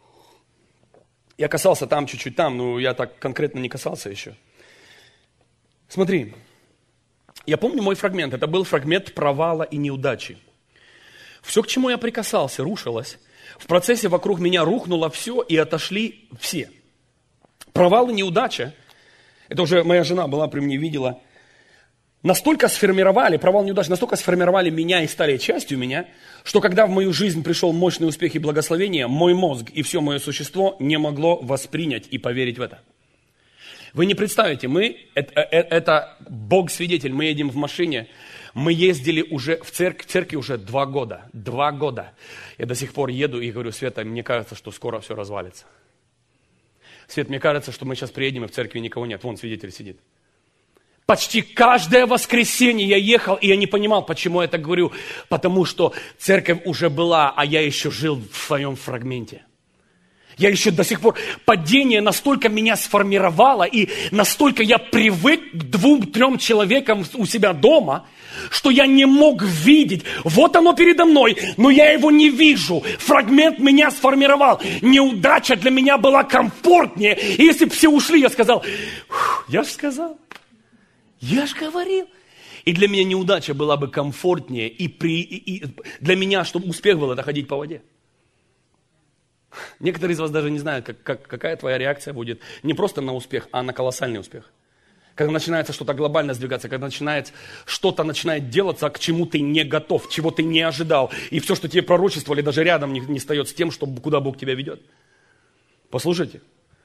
Я касался там, чуть-чуть там, но я так конкретно не касался еще. Смотри, я помню мой фрагмент. Это был фрагмент провала и неудачи. Все, к чему я прикасался, рушилось. В процессе вокруг меня рухнуло все и отошли все. Провал и неудача. Это уже моя жена была при мне, видела. настолько сформировали, провал неудачи, настолько сформировали меня и стали частью меня, что когда в мою жизнь пришел мощный успех и благословение, мой мозг и все мое существо не могло воспринять и поверить в это. Вы не представите, мы, это, это Бог свидетель, мы едем в машине, мы ездили уже в церковь, в церкви уже два года, два года. Я до сих пор еду и говорю: Света, мне кажется, что скоро все развалится. Свет, мне кажется, что мы сейчас приедем, и в церкви никого нет, вон свидетель сидит. Почти каждое воскресенье я ехал, и я не понимал, почему я так говорю. Потому что церковь уже была, а я еще жил в своем фрагменте. Я еще до сих пор... Падение настолько меня сформировало, и настолько я привык к двум-трем человекам у себя дома, что я не мог видеть. Вот оно передо мной, но я его не вижу. Фрагмент меня сформировал. Неудача для меня была комфортнее. И если бы все ушли, я сказал: я же сказал. Я же говорил. И для меня неудача была бы комфортнее. И, при, и, и для меня, чтобы успех был, это ходить по воде. Некоторые из вас даже не знают, как, как, какая твоя реакция будет не просто на успех, а на колоссальный успех. Когда начинается что-то глобально сдвигаться, когда начинает, что-то начинает делаться, к чему ты не готов, чего ты не ожидал. И все, что тебе пророчествовали, даже рядом не, не встает с тем, что, куда Бог тебя ведет. Послушайте.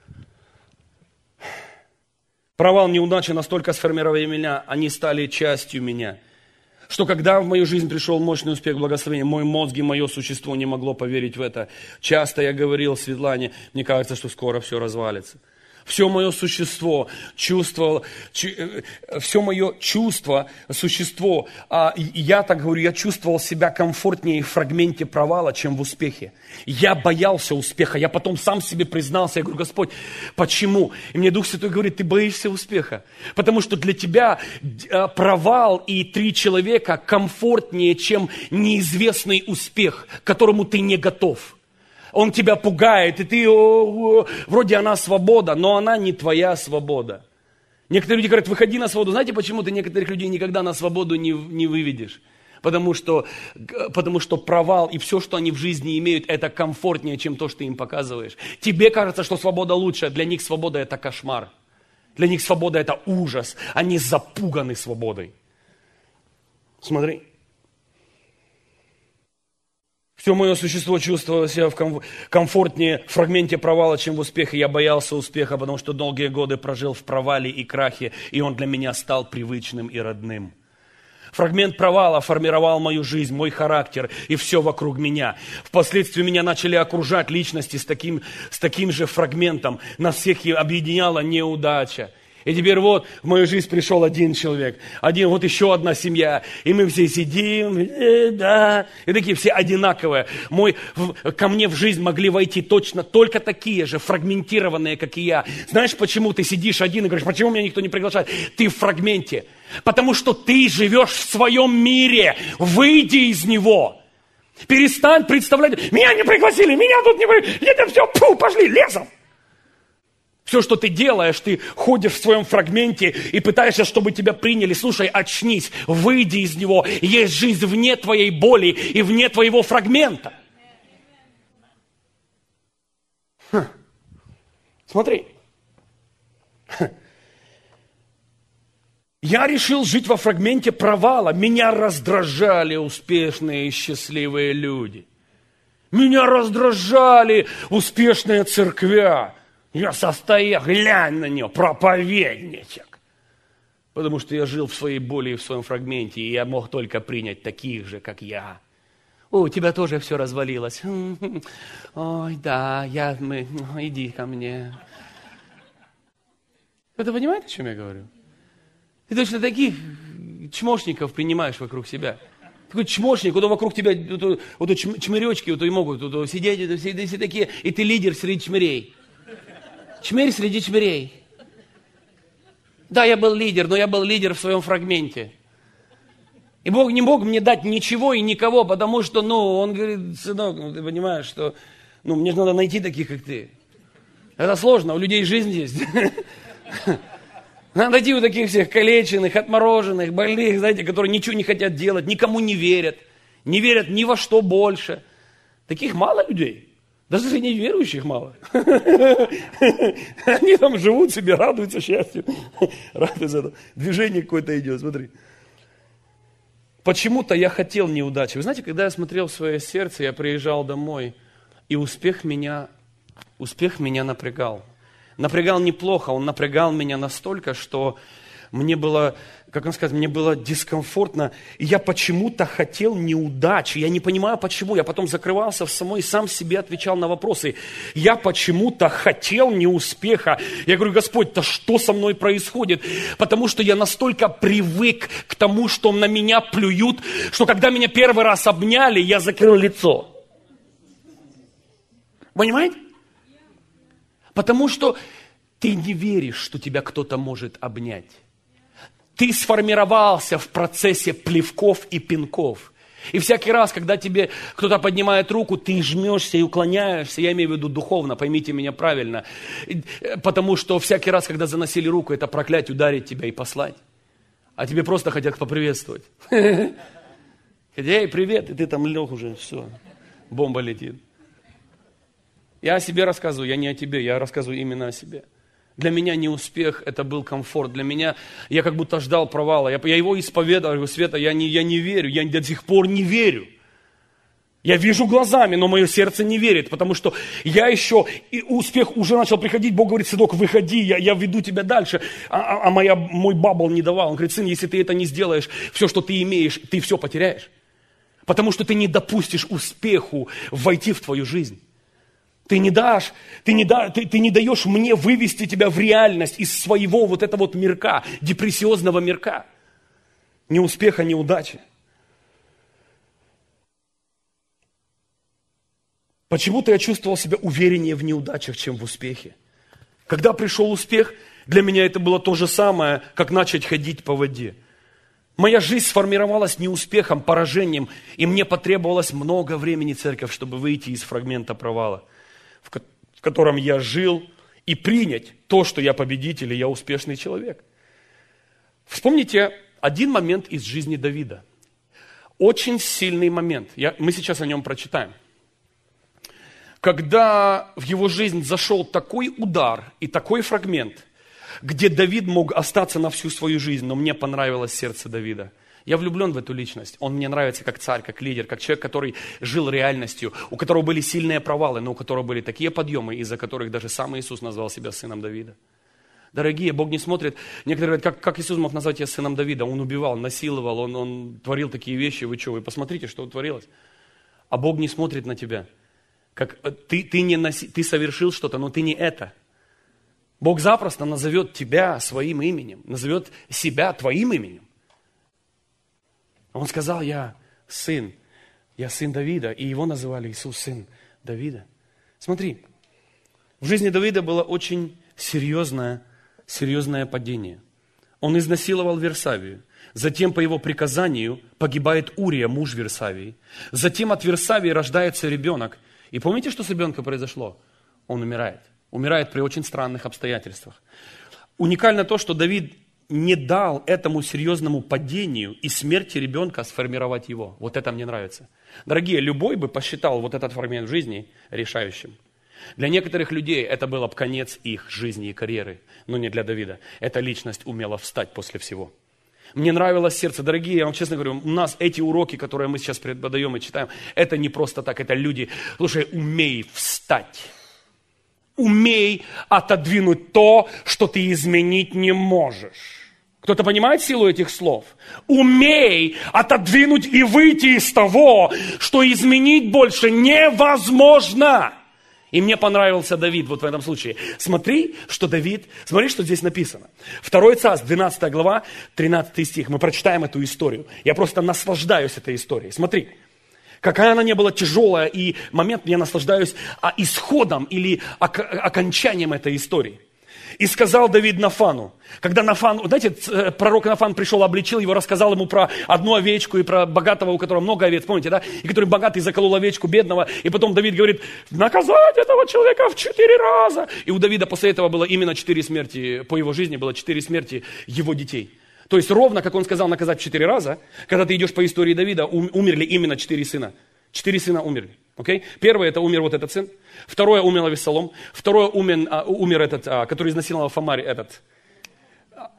Провал, неудачи настолько сформировали меня, они стали частью меня, что когда в мою жизнь пришел мощный успех, благословение, мой мозг и мое существо не могло поверить в это. Часто я говорил Светлане: мне кажется, что скоро все развалится. Все мое существо чувствовало, все мое чувство, существо, а я так говорю, я чувствовал себя комфортнее в фрагменте провала, чем в успехе. Я боялся успеха, я потом сам себе признался, я говорю: Господь, почему? И мне Дух Святой говорит: ты боишься успеха, потому что для тебя провал и три человека комфортнее, чем неизвестный успех, к которому ты не готов. Он тебя пугает, и ты, о, о, вроде она свобода, но она не твоя свобода. Некоторые люди говорят: выходи на свободу. Знаете, почему ты некоторых людей никогда на свободу не, не выведешь? Потому что, потому что провал и все, что они в жизни имеют, это комфортнее, чем то, что ты им показываешь. Тебе кажется, что свобода лучше, для них свобода это кошмар. Для них свобода это ужас. Они запуганы свободой. Смотри. Все мое существо чувствовало себя в комфортнее в фрагменте провала, чем в успехе. Я боялся успеха, потому что долгие годы прожил в провале и крахе, и он для меня стал привычным и родным. Фрагмент провала формировал мою жизнь, мой характер и все вокруг меня. Впоследствии меня начали окружать личности с таким, с таким же фрагментом. Нас всех объединяла неудача. И теперь вот в мою жизнь пришел один человек, один, вот еще одна семья, и мы все сидим, э, да, и такие все одинаковые. Мой, в, ко мне в жизнь могли войти точно только такие же, фрагментированные, как и я. Знаешь, почему ты сидишь один и говоришь: почему меня никто не приглашает? Ты в фрагменте, потому что ты живешь в своем мире, выйди из него. Перестань представлять: меня не пригласили, меня тут не пригласили, это все, фу, пошли лесом. Все, что ты делаешь, ты ходишь в своем фрагменте и пытаешься, чтобы тебя приняли. Слушай, очнись, выйди из него. Есть жизнь вне твоей боли и вне твоего фрагмента. Хм. Смотри. Хм. Я решил жить во фрагменте провала. Меня раздражали успешные и счастливые люди. Меня раздражали успешные церквя. Я состоял, глянь на него, проповедничек. Потому что я жил в своей боли и в своем фрагменте, и я мог только принять таких же, как я. О, у тебя тоже все развалилось. Ой, да, я, мы, иди ко мне. Вы понимаете, о чем я говорю? Ты точно таких чмошников принимаешь вокруг себя. Такой чмошник, вот вокруг тебя вот, вот, чмыречки вот, и могут вот, сидеть, вот, все, все такие, и ты лидер среди чмырей. Чмырь среди чмырей. Да, я был лидер, но я был лидер в своем фрагменте. И Бог не мог мне дать ничего и никого, потому что, ну, Он говорит: сынок, ну, ты понимаешь, что, ну, мне же надо найти таких, как ты. Это сложно, у людей жизнь есть. Надо найти вот таких всех калеченных, отмороженных, больных, знаете, которые ничего не хотят делать, никому не верят, не верят ни во что больше. Таких мало людей. Даже среди неверующих мало. Они там живут себе, радуются счастью. Радуются. Движение какое-то идет, смотри. Почему-то я хотел неудачи. Вы знаете, когда я смотрел в свое сердце, я приезжал домой, и успех меня, успех меня напрягал. Напрягал неплохо, он напрягал меня настолько, что мне было, как вам сказать, мне было дискомфортно, и я почему-то хотел неудачи. Я не понимаю, почему. Я потом закрывался в самой и сам себе отвечал на вопросы. Я почему-то хотел неуспеха. Я говорю: Господь, да что со мной происходит? Потому что я настолько привык к тому, что на меня плюют, что когда меня первый раз обняли, я закрыл лицо. Понимаете? Потому что ты не веришь, что тебя кто-то может обнять. Ты сформировался в процессе плевков и пинков. И всякий раз, когда тебе кто-то поднимает руку, ты жмешься и уклоняешься. Я имею в виду духовно, поймите меня правильно. Потому что всякий раз, когда заносили руку, это проклятие ударить тебя и послать. А тебе просто хотят поприветствовать. Эй, привет, и ты там лег уже, все, бомба летит. Я о себе рассказываю, я не о тебе, я рассказываю именно о себе. Для меня не успех, это был комфорт. Для меня, я как будто ждал провала. Я, я его исповедовал, говорю: Света, я не, я не верю, я до сих пор не верю. Я вижу глазами, но мое сердце не верит, потому что я еще, и успех уже начал приходить. Бог говорит: сынок, выходи, я, я веду тебя дальше. А, а моя, мой бабл не давал. Он говорит: сын, если ты это не сделаешь, все, что ты имеешь, ты все потеряешь. Потому что ты не допустишь успеху войти в твою жизнь. Ты не дашь, ты не, да, ты, ты не даешь мне вывести тебя в реальность из своего вот этого вот мирка, депрессиозного мирка. Ни успеха, ни удачи. Почему-то я чувствовал себя увереннее в неудачах, чем в успехе. Когда пришел успех, для меня это было то же самое, как начать ходить по воде. Моя жизнь сформировалась не успехом, поражением, и мне потребовалось много времени, церковь, чтобы выйти из фрагмента провала, в котором я жил, и принять то, что я победитель, и я успешный человек. Вспомните один момент из жизни Давида. Очень сильный момент. Я, мы сейчас о нем прочитаем. Когда в его жизнь зашел такой удар и такой фрагмент, где Давид мог остаться на всю свою жизнь, но мне понравилось сердце Давида. Я влюблен в эту личность. Он мне нравится как царь, как лидер, как человек, который жил реальностью, у которого были сильные провалы, но у которого были такие подъемы, из-за которых даже сам Иисус назвал себя сыном Давида. Дорогие, Бог не смотрит. Некоторые говорят: как, как Иисус мог назвать тебя сыном Давида? Он убивал, насиловал, он, он творил такие вещи. Вы что, вы посмотрите, что творилось. А Бог не смотрит на тебя. Как, ты, ты, не носи, ты совершил что-то, но ты не это. Бог запросто назовет тебя своим именем, назовет себя твоим именем. Он сказал: я сын, я сын Давида, и его называли Иисус, сын Давида. Смотри, в жизни Давида было очень серьезное, серьезное падение. Он изнасиловал Версавию. Затем по его приказанию погибает Урия, муж Версавии. Затем от Версавии рождается ребенок. И помните, что с ребенком произошло? Он умирает. Умирает при очень странных обстоятельствах. Уникально то, что Давид не дал этому серьезному падению и смерти ребенка сформировать его. Вот это мне нравится. Дорогие, любой бы посчитал вот этот фрагмент жизни решающим. Для некоторых людей это был бы конец их жизни и карьеры, но не для Давида. Эта личность умела встать после всего. Мне нравилось сердце. Дорогие, я вам честно говорю, у нас эти уроки, которые мы сейчас преподаем и читаем, это не просто так, это люди. Слушай, умей встать. Умей отодвинуть то, что ты изменить не можешь. Кто-то понимает силу этих слов? Умей отодвинуть и выйти из того, что изменить больше невозможно. И мне понравился Давид вот в этом случае. Смотри, что Давид, смотри, что здесь написано. Второе Царств, двенадцатая глава, тринадцатый стих. Мы прочитаем эту историю. Я просто наслаждаюсь этой историей. Смотри, какая она не была тяжелая, и момент я наслаждаюсь а, исходом или ок- окончанием этой истории. И сказал Давид Нафану, когда Нафан, знаете, пророк Нафан пришел, обличил его, рассказал ему про одну овечку и про богатого, у которого много овец, помните, да? И который богатый заколол овечку бедного, и потом Давид говорит: наказать этого человека в четыре раза. И у Давида после этого было именно четыре смерти, по его жизни было четыре смерти его детей. То есть ровно, как он сказал, наказать в четыре раза, когда ты идешь по истории Давида, умерли именно четыре сына. Четыре сына умерли. Okay? Первое, это умер вот этот сын. Второе, умер Авессалом. Второе, умер, а, умер этот, а, который изнасиловал Фамарь, этот.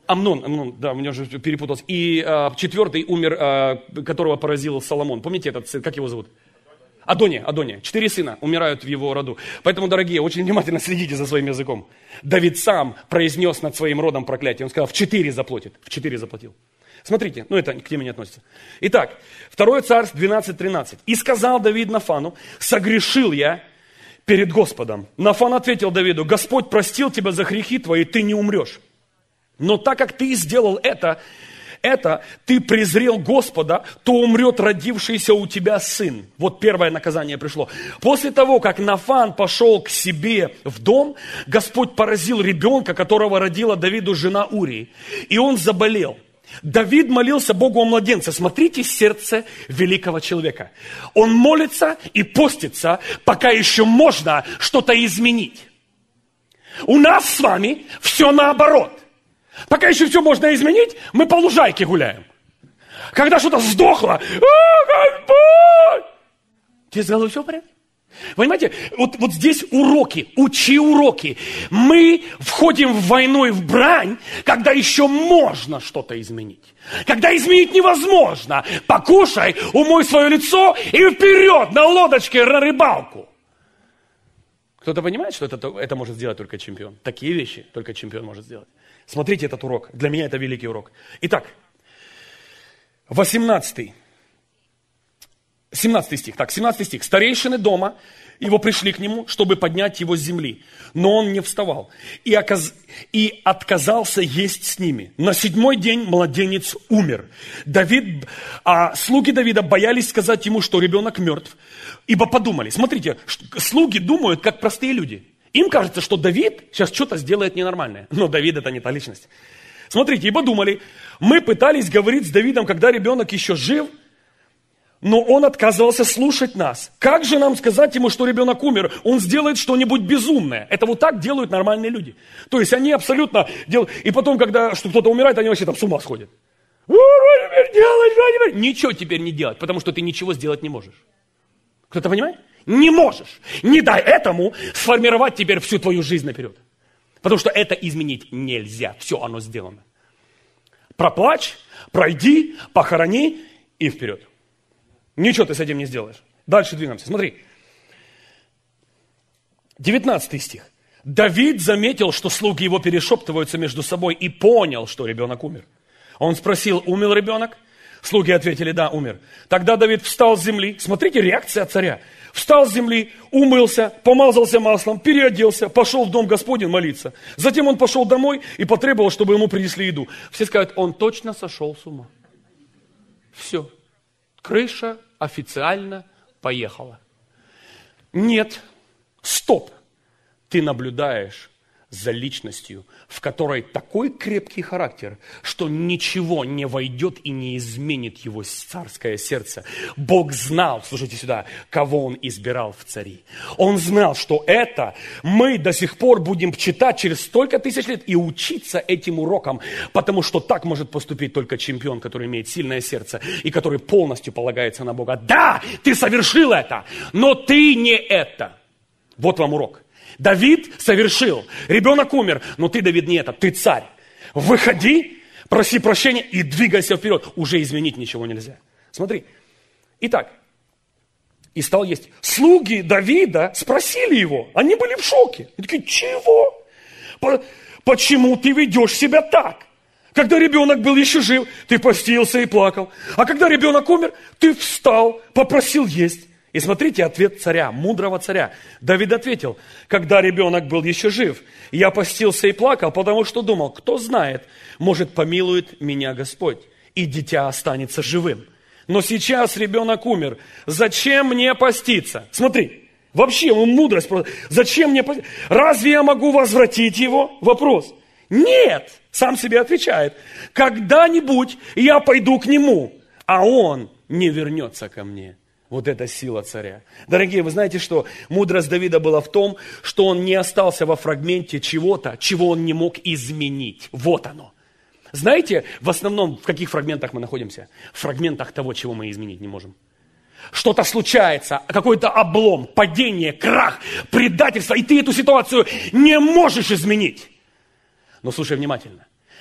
Амнон, Амнон, да, у меня уже перепутался. И а, четвертый умер, а, которого поразил Соломон. Помните этот сын, как его зовут? Адония, Адония. Четыре сына умирают в его роду. Поэтому, дорогие, очень внимательно следите за своим языком. Давид сам произнес над своим родом проклятие. Он сказал, в четыре заплатит. В четыре заплатил. Смотрите, ну это к теме не относится. Итак, второе Царств двенадцать тринадцать. «И сказал Давид Нафану, согрешил я перед Господом». Нафан ответил Давиду, Господь простил тебя за грехи твои, ты не умрешь. Но так как ты сделал это, это ты презрел Господа, то умрет родившийся у тебя сын. Вот первое наказание пришло. После того, как Нафан пошел к себе в дом, Господь поразил ребенка, которого родила Давиду жена Урии. И он заболел. Давид молился Богу о младенце. Смотрите сердце великого человека. Он молится и постится, пока еще можно что-то изменить. У нас с вами все наоборот. Пока еще все можно изменить, мы по лужайке гуляем. Когда что-то сдохло, о, Господь! Тебе с головой все в порядке? Понимаете, вот, вот здесь уроки, учи уроки. Мы входим в войну и в брань, когда еще можно что-то изменить. Когда изменить невозможно. Покушай, умой свое лицо и вперед на лодочке на рыбалку. Кто-то понимает, что это, это может сделать только чемпион? Такие вещи только чемпион может сделать. Смотрите этот урок. Для меня это великий урок. Итак, восемнадцатый. семнадцатый стих. Так, семнадцатый стих. «Старейшины дома его пришли к нему, чтобы поднять его с земли. Но он не вставал и, оказ... и отказался есть с ними. На седьмой день младенец умер. Давид, а слуги Давида боялись сказать ему, что ребенок мертв, ибо подумали». Смотрите, слуги думают, как простые люди. Им кажется, что Давид сейчас что-то сделает ненормальное. Но Давид это не та личность. Смотрите, ибо думали, мы пытались говорить с Давидом, когда ребенок еще жив, но он отказывался слушать нас. Как же нам сказать ему, что ребенок умер? Он сделает что-нибудь безумное. Это вот так делают нормальные люди. То есть они абсолютно делают. И потом, когда кто-то умирает, они вообще там с ума сходят. Что теперь делать? Что теперь? Ничего теперь не делать, потому что ты ничего сделать не можешь. Кто-то понимает? Не можешь. Не дай этому сформировать теперь всю твою жизнь наперед. Потому что это изменить нельзя. Все, оно сделано. Проплачь, пройди, похорони и вперед. Ничего ты с этим не сделаешь. Дальше двигаемся. Смотри. девятнадцатый стих. Давид заметил, что слуги его перешептываются между собой и понял, что ребенок умер. Он спросил, умер ребенок? Слуги ответили, да, умер. Тогда Давид встал с земли. Смотрите, реакция царя. Встал с земли, умылся, помазался маслом, переоделся, пошел в дом Господень молиться. Затем он пошел домой и потребовал, чтобы ему принесли еду. Все скажут, он точно сошел с ума. Все. Крыша официально поехала. Нет, стоп. Ты наблюдаешь за личностью, в которой такой крепкий характер, что ничего не войдет и не изменит его царское сердце. Бог знал, слушайте сюда, кого Он избирал в цари. Он знал, что это мы до сих пор будем читать через столько тысяч лет и учиться этим урокам, потому что так может поступить только чемпион, который имеет сильное сердце и который полностью полагается на Бога. Да, ты совершил это, но ты не это. Вот вам урок. Давид совершил, ребенок умер, но ты, Давид, не это, ты царь. Выходи, проси прощения и двигайся вперед. Уже изменить ничего нельзя. Смотри. Итак, и стал есть. Слуги Давида спросили его, они были в шоке. Они такие, чего? Почему ты ведешь себя так? Когда ребенок был еще жив, ты постился и плакал. А когда ребенок умер, ты встал, попросил есть. И смотрите ответ царя, мудрого царя. Давид ответил, когда ребенок был еще жив, я постился и плакал, потому что думал, кто знает, может, помилует меня Господь, и дитя останется живым. Но сейчас ребенок умер, зачем мне поститься? Смотри, вообще он мудрость просто. Зачем мне поститься? Разве я могу возвратить его? Вопрос. Нет, сам себе отвечает. Когда-нибудь я пойду к нему, а он не вернется ко мне. Вот это сила царя. Дорогие, вы знаете, что мудрость Давида была в том, что он не остался во фрагменте чего-то, чего он не мог изменить. Вот оно. Знаете, в основном в каких фрагментах мы находимся? В фрагментах того, чего мы изменить не можем. Что-то случается, какой-то облом, падение, крах, предательство, и ты эту ситуацию не можешь изменить. Но слушай внимательно.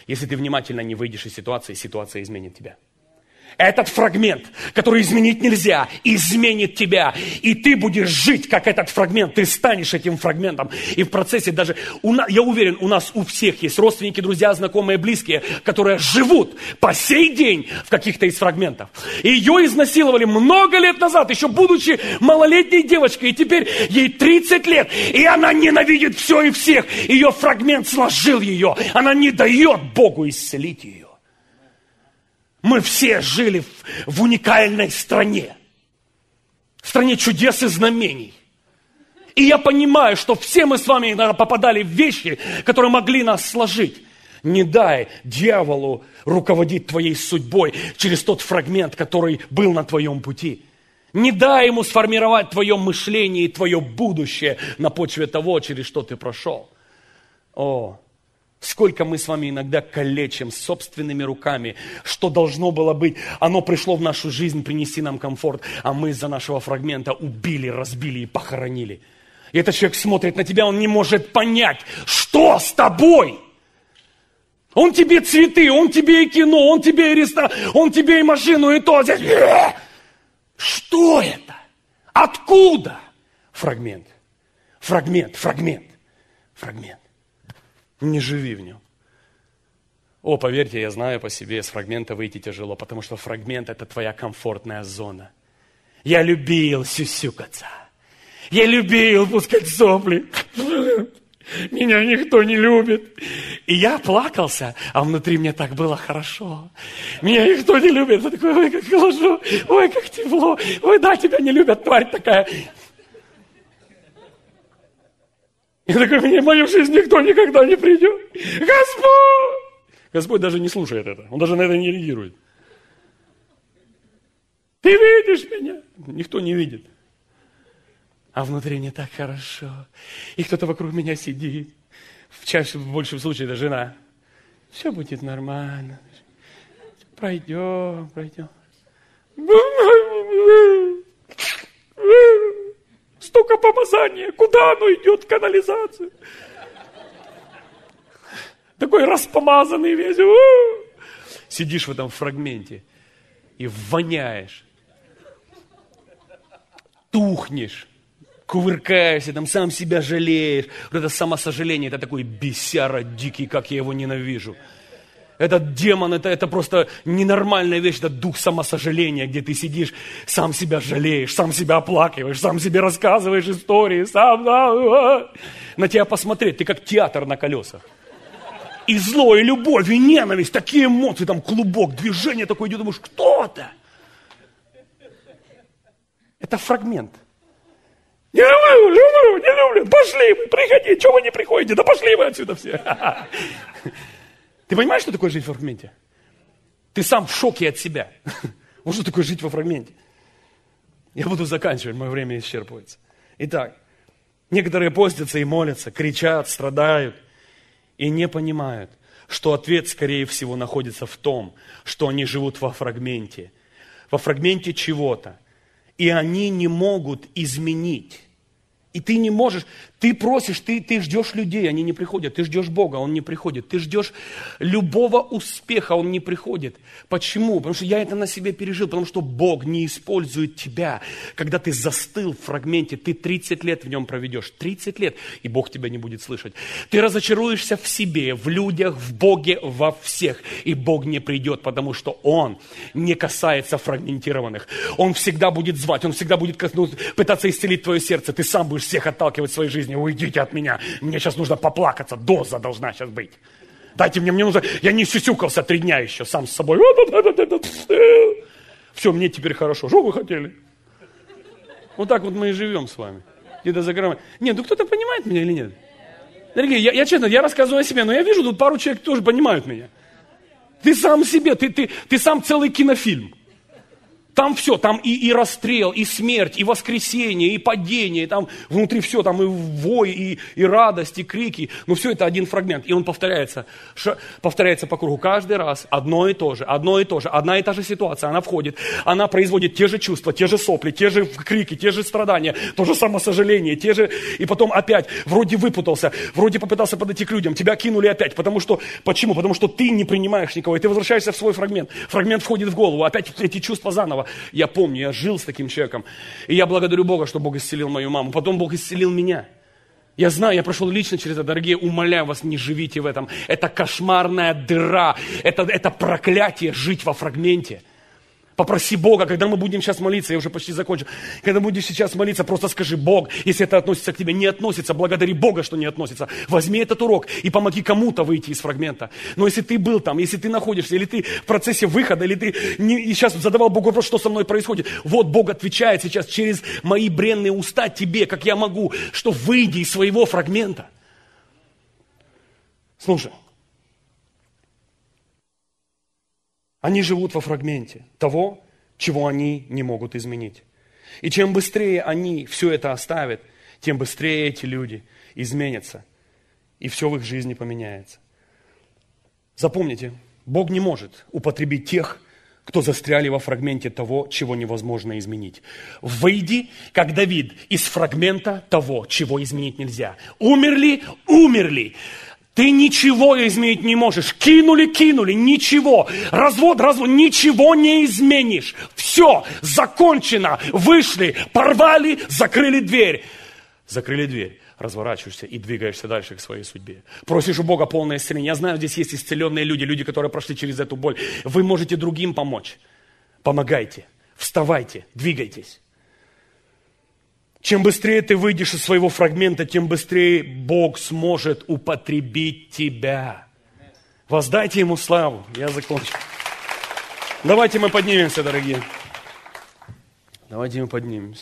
Если ты внимательно не выйдешь из ситуации, ситуация изменит тебя. Этот фрагмент, который изменить нельзя, изменит тебя. И ты будешь жить, как этот фрагмент. Ты станешь этим фрагментом. И в процессе даже, у нас, я уверен, у нас у всех есть родственники, друзья, знакомые, близкие, которые живут по сей день в каких-то из фрагментов. Ее изнасиловали много лет назад, еще будучи малолетней девочкой. И теперь ей тридцать лет. И она ненавидит все и всех. Ее фрагмент сложил ее. Она не дает Богу исцелить ее. Мы все жили в, в уникальной стране. В стране чудес и знамений. И я понимаю, что все мы с вами иногда попадали в вещи, которые могли нас сложить. Не дай дьяволу руководить твоей судьбой через тот фрагмент, который был на твоем пути. Не дай ему сформировать твое мышление и твое будущее на почве того, через что ты прошел. О, сколько мы с вами иногда калечим собственными руками, что должно было быть. Оно пришло в нашу жизнь принести нам комфорт, а мы из-за нашего фрагмента убили, разбили и похоронили. И этот человек смотрит на тебя, он не может понять, что с тобой. Он тебе цветы, он тебе и кино, он тебе и ресторан, он тебе и машину, и то. Что это? Откуда? Фрагмент. Фрагмент, фрагмент, фрагмент. Не живи в нем. О, поверьте, я знаю по себе, с фрагмента выйти тяжело, потому что фрагмент – это твоя комфортная зона. Я любил сюсюкаться. Я любил пускать сопли. Меня никто не любит. И я плакался, а внутри мне так было хорошо. Меня никто не любит. Я такой, ой, как хорошо, ой, как тепло. Ой, да, тебя не любят, тварь такая. И такой, в мою жизнь никто никогда не придет. Господь! Господь даже не слушает это. Он даже на это не реагирует. Ты видишь меня? Никто не видит. А внутри мне так хорошо. И кто-то вокруг меня сидит. В чаще, в большем случае, это жена. Все будет нормально. Пройдем, пройдем. Столько помазания. Куда оно идет? В канализацию. Такой распомазанный весь. Сидишь в этом фрагменте и воняешь. Тухнешь. Кувыркаешься, там сам себя жалеешь. Вот это самосожаление, это такой бесяра дикий, как я его ненавижу. Этот демон, это, это просто ненормальная вещь, это дух самосожаления, где ты сидишь, сам себя жалеешь, сам себя оплакиваешь, сам себе рассказываешь истории, сам, да, на тебя посмотреть, ты как театр на колесах. И зло, и любовь, и ненависть, такие эмоции, там клубок, движение такое идет, думаешь, кто это? Это фрагмент. Не люблю, люблю, не люблю, пошли вы, приходи, чего вы не приходите, да пошли вы отсюда все. Ты понимаешь, что такое жить во фрагменте? Ты сам в шоке от себя. Вот что такое жить во фрагменте. Я буду заканчивать, мое время исчерпывается. Итак, некоторые постятся и молятся, кричат, страдают и не понимают, что ответ, скорее всего, находится в том, что они живут во фрагменте. Во фрагменте чего-то. И они не могут изменить. И ты не можешь, ты просишь, ты, ты ждешь людей, они не приходят. Ты ждешь Бога, Он не приходит. Ты ждешь любого успеха, Он не приходит. Почему? Потому что я это на себе пережил. Потому что Бог не использует тебя. Когда ты застыл в фрагменте, ты тридцать лет в нем проведешь. тридцать лет, и Бог тебя не будет слышать. Ты разочаруешься в себе, в людях, в Боге, во всех. И Бог не придет, потому что Он не касается фрагментированных. Он всегда будет звать, Он всегда будет пытаться исцелить твое сердце. Ты сам будешь всех отталкивать в своей жизни. Уйдите от меня. Мне сейчас нужно поплакаться. Доза должна сейчас быть. Дайте мне, мне нужно... Я не сюсюкался три дня еще сам с собой. Все, мне теперь хорошо. Что вы хотели? Вот так вот мы и живем с вами. Где-то за границей. Нет, ну кто-то понимает меня или нет? Дорогие, я, я честно, я рассказываю о себе, но я вижу, тут пару человек тоже понимают меня. Ты сам себе, ты, ты, ты сам целый кинофильм. Там все, там и, и расстрел, и смерть, и воскресение, и падение, и там внутри все, там и вой, и, и радость, и крики. Но все это один фрагмент, и он повторяется, ш, повторяется по кругу каждый раз, одно и то же, одно и то же, одна и та же ситуация, она входит, она производит те же чувства, те же сопли, те же крики, те же страдания, то же самосожаление, те же, и потом опять, вроде выпутался, вроде попытался подойти к людям, тебя кинули опять, потому что, почему? Потому что ты не принимаешь никого, и ты возвращаешься в свой фрагмент, фрагмент входит в голову, опять эти чувства заново. Я помню, я жил с таким человеком, и я благодарю Бога, что Бог исцелил мою маму, потом Бог исцелил меня. Я знаю, я прошел лично через это, дорогие, умоляю вас, не живите в этом, это кошмарная дыра, это, это проклятие жить во фрагменте. Попроси Бога, когда мы будем сейчас молиться, я уже почти закончил, когда будешь сейчас молиться, просто скажи: Бог, если это относится к тебе, не относится, благодари Бога, что не относится. Возьми этот урок и помоги кому-то выйти из фрагмента. Но если ты был там, если ты находишься, или ты в процессе выхода, или ты не, и сейчас задавал Богу вопрос, что со мной происходит, вот Бог отвечает сейчас через мои бренные уста тебе, как я могу, что выйди из своего фрагмента. Слушай. Они живут во фрагменте того, чего они не могут изменить. И чем быстрее они все это оставят, тем быстрее эти люди изменятся. И все в их жизни поменяется. Запомните, Бог не может употребить тех, кто застряли во фрагменте того, чего невозможно изменить. Выйди, как Давид, из фрагмента того, чего изменить нельзя. Умерли, умерли. Ты ничего изменить не можешь. Кинули, кинули, ничего. Развод, развод, ничего не изменишь. Все, закончено. Вышли, порвали, закрыли дверь. Закрыли дверь. Разворачиваешься и двигаешься дальше к своей судьбе. Просишь у Бога полное исцеление. Я знаю, здесь есть исцеленные люди, люди, которые прошли через эту боль. Вы можете другим помочь. Помогайте, вставайте, двигайтесь. Чем быстрее ты выйдешь из своего фрагмента, тем быстрее Бог сможет употребить тебя. Воздайте Ему славу. Я закончу. Давайте мы поднимемся, дорогие. Давайте мы поднимемся.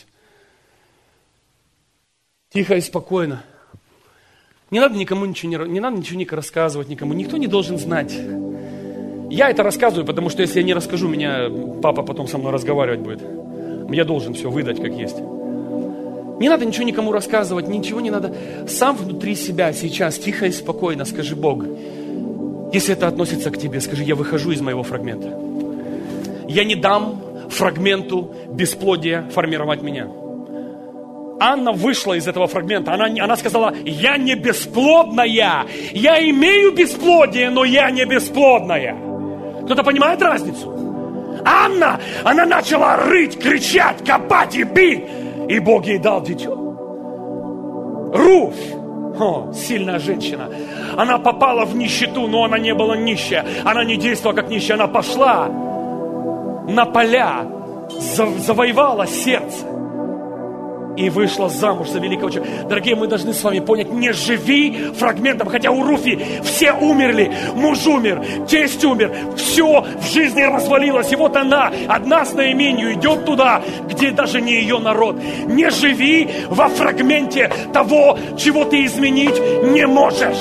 Тихо и спокойно. Не надо никому ничего не, не надо ничего не рассказывать никому. Никто не должен знать. Я это рассказываю, потому что если я не расскажу, меня папа потом со мной разговаривать будет. Я должен все выдать как есть. Не надо ничего никому рассказывать, ничего не надо. Сам внутри себя сейчас тихо и спокойно скажи: Бог, если это относится к тебе, скажи: я выхожу из моего фрагмента. Я не дам фрагменту бесплодия формировать меня. Анна вышла из этого фрагмента. Она, она сказала: я не бесплодная. Я имею бесплодие, но я не бесплодная. Кто-то понимает разницу? Анна, она начала рыть, кричать, копать и бить. И Бог ей дал дитё. Руфь, о, сильная женщина. Она попала в нищету, но она не была нищая. Она не действовала как нищая. Она пошла на поля, завоевала сердце и вышла замуж за великого человека. Дорогие, мы должны с вами понять: не живи фрагментом. Хотя у Руфи все умерли. Муж умер, тесть умер. Все в жизни развалилось. И вот она, одна с наименью, идет туда, где даже не ее народ. Не живи во фрагменте того, чего ты изменить не можешь.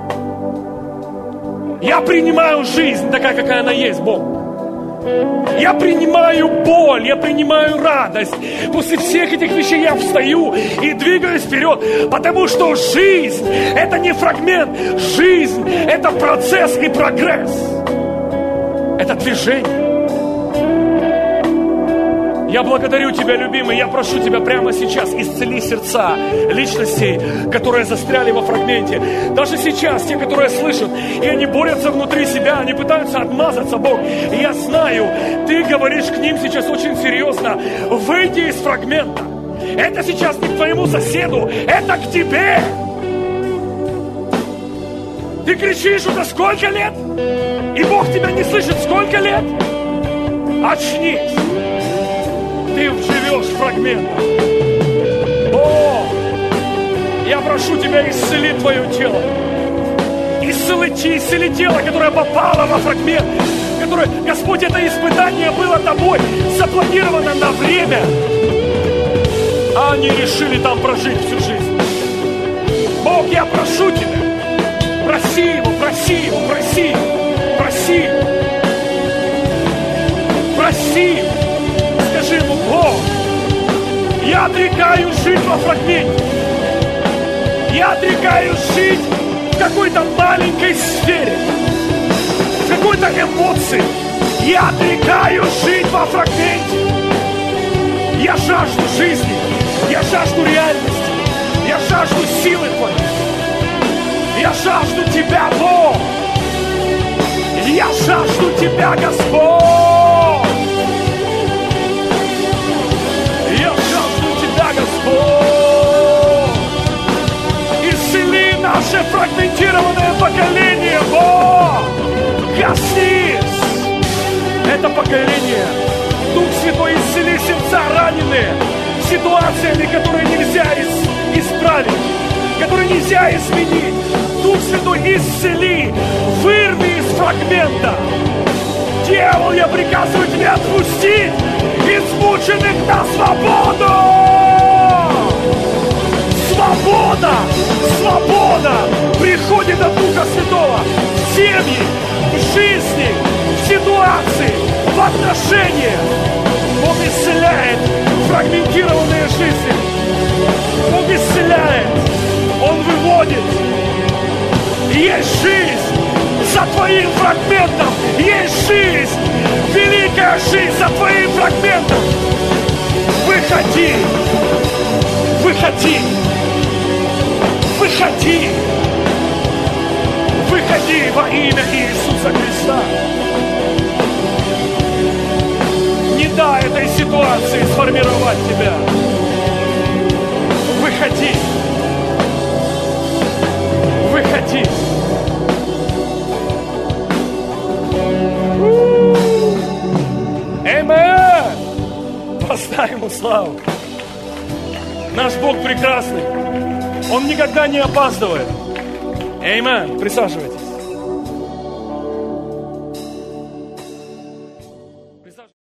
Я принимаю жизнь такая, какая она есть, Бог. Я принимаю боль, я принимаю радость. После всех этих вещей я встаю и двигаюсь вперед, потому что жизнь – это не фрагмент, жизнь – это процесс и прогресс. Это движение. Я благодарю Тебя, любимый, я прошу Тебя прямо сейчас: исцели сердца личностей, которые застряли во фрагменте. Даже сейчас, те, которые слышат, и они борются внутри себя, они пытаются отмазаться, Бог. И я знаю, Ты говоришь к ним сейчас очень серьезно: выйди из фрагмента. Это сейчас не к твоему соседу, это к тебе. Ты кричишь уже сколько лет, и Бог тебя не слышит сколько лет. Очнись. Ты живешь фрагментом. О, я прошу Тебя, исцели Твое тело. Исцели, исцели тело, которое попало во фрагмент. Которое, Господь, это испытание было Тобой запланировано на время. А они решили там прожить всю жизнь. Бог, я прошу Тебя, проси его, проси его, проси его, проси его, проси его. Я отрекаюсь жить во фрагменте. Я отрекаюсь жить в какой-то маленькой сфере, в какой-то эмоции. Я отрекаюсь жить во фрагменте. Я жажду жизни, я жажду реальности, я жажду силы Твоей. Я жажду Тебя, Бог. Я жажду Тебя, Господь. Я жажду Тебя, Господь. Исцели наше фрагментированное поколение, Бог. Коснись это поколение. Дух Святой, исцели сердца раненые ситуациями, которые нельзя исправить, которые нельзя изменить. Дух Святой, исцели, вырви из фрагмента. Дьявол, я приказываю тебе отпустить измученных на свободу. Свобода, свобода приходит от Духа Святого в семьи, в жизни, в ситуации, в отношениях. Он исцеляет фрагментированные жизни. Он исцеляет, Он выводит. Есть жизнь за твоим фрагментом. Есть жизнь, великая жизнь за твоим фрагментом. Выходи, выходи, выходи, выходи во имя Иисуса Христа. Не дай этой ситуации сформировать тебя. Выходи. Выходи. Аминь. Воздай Ему славу. Наш Бог прекрасный. Он никогда не опаздывает. Аминь. Присаживайтесь.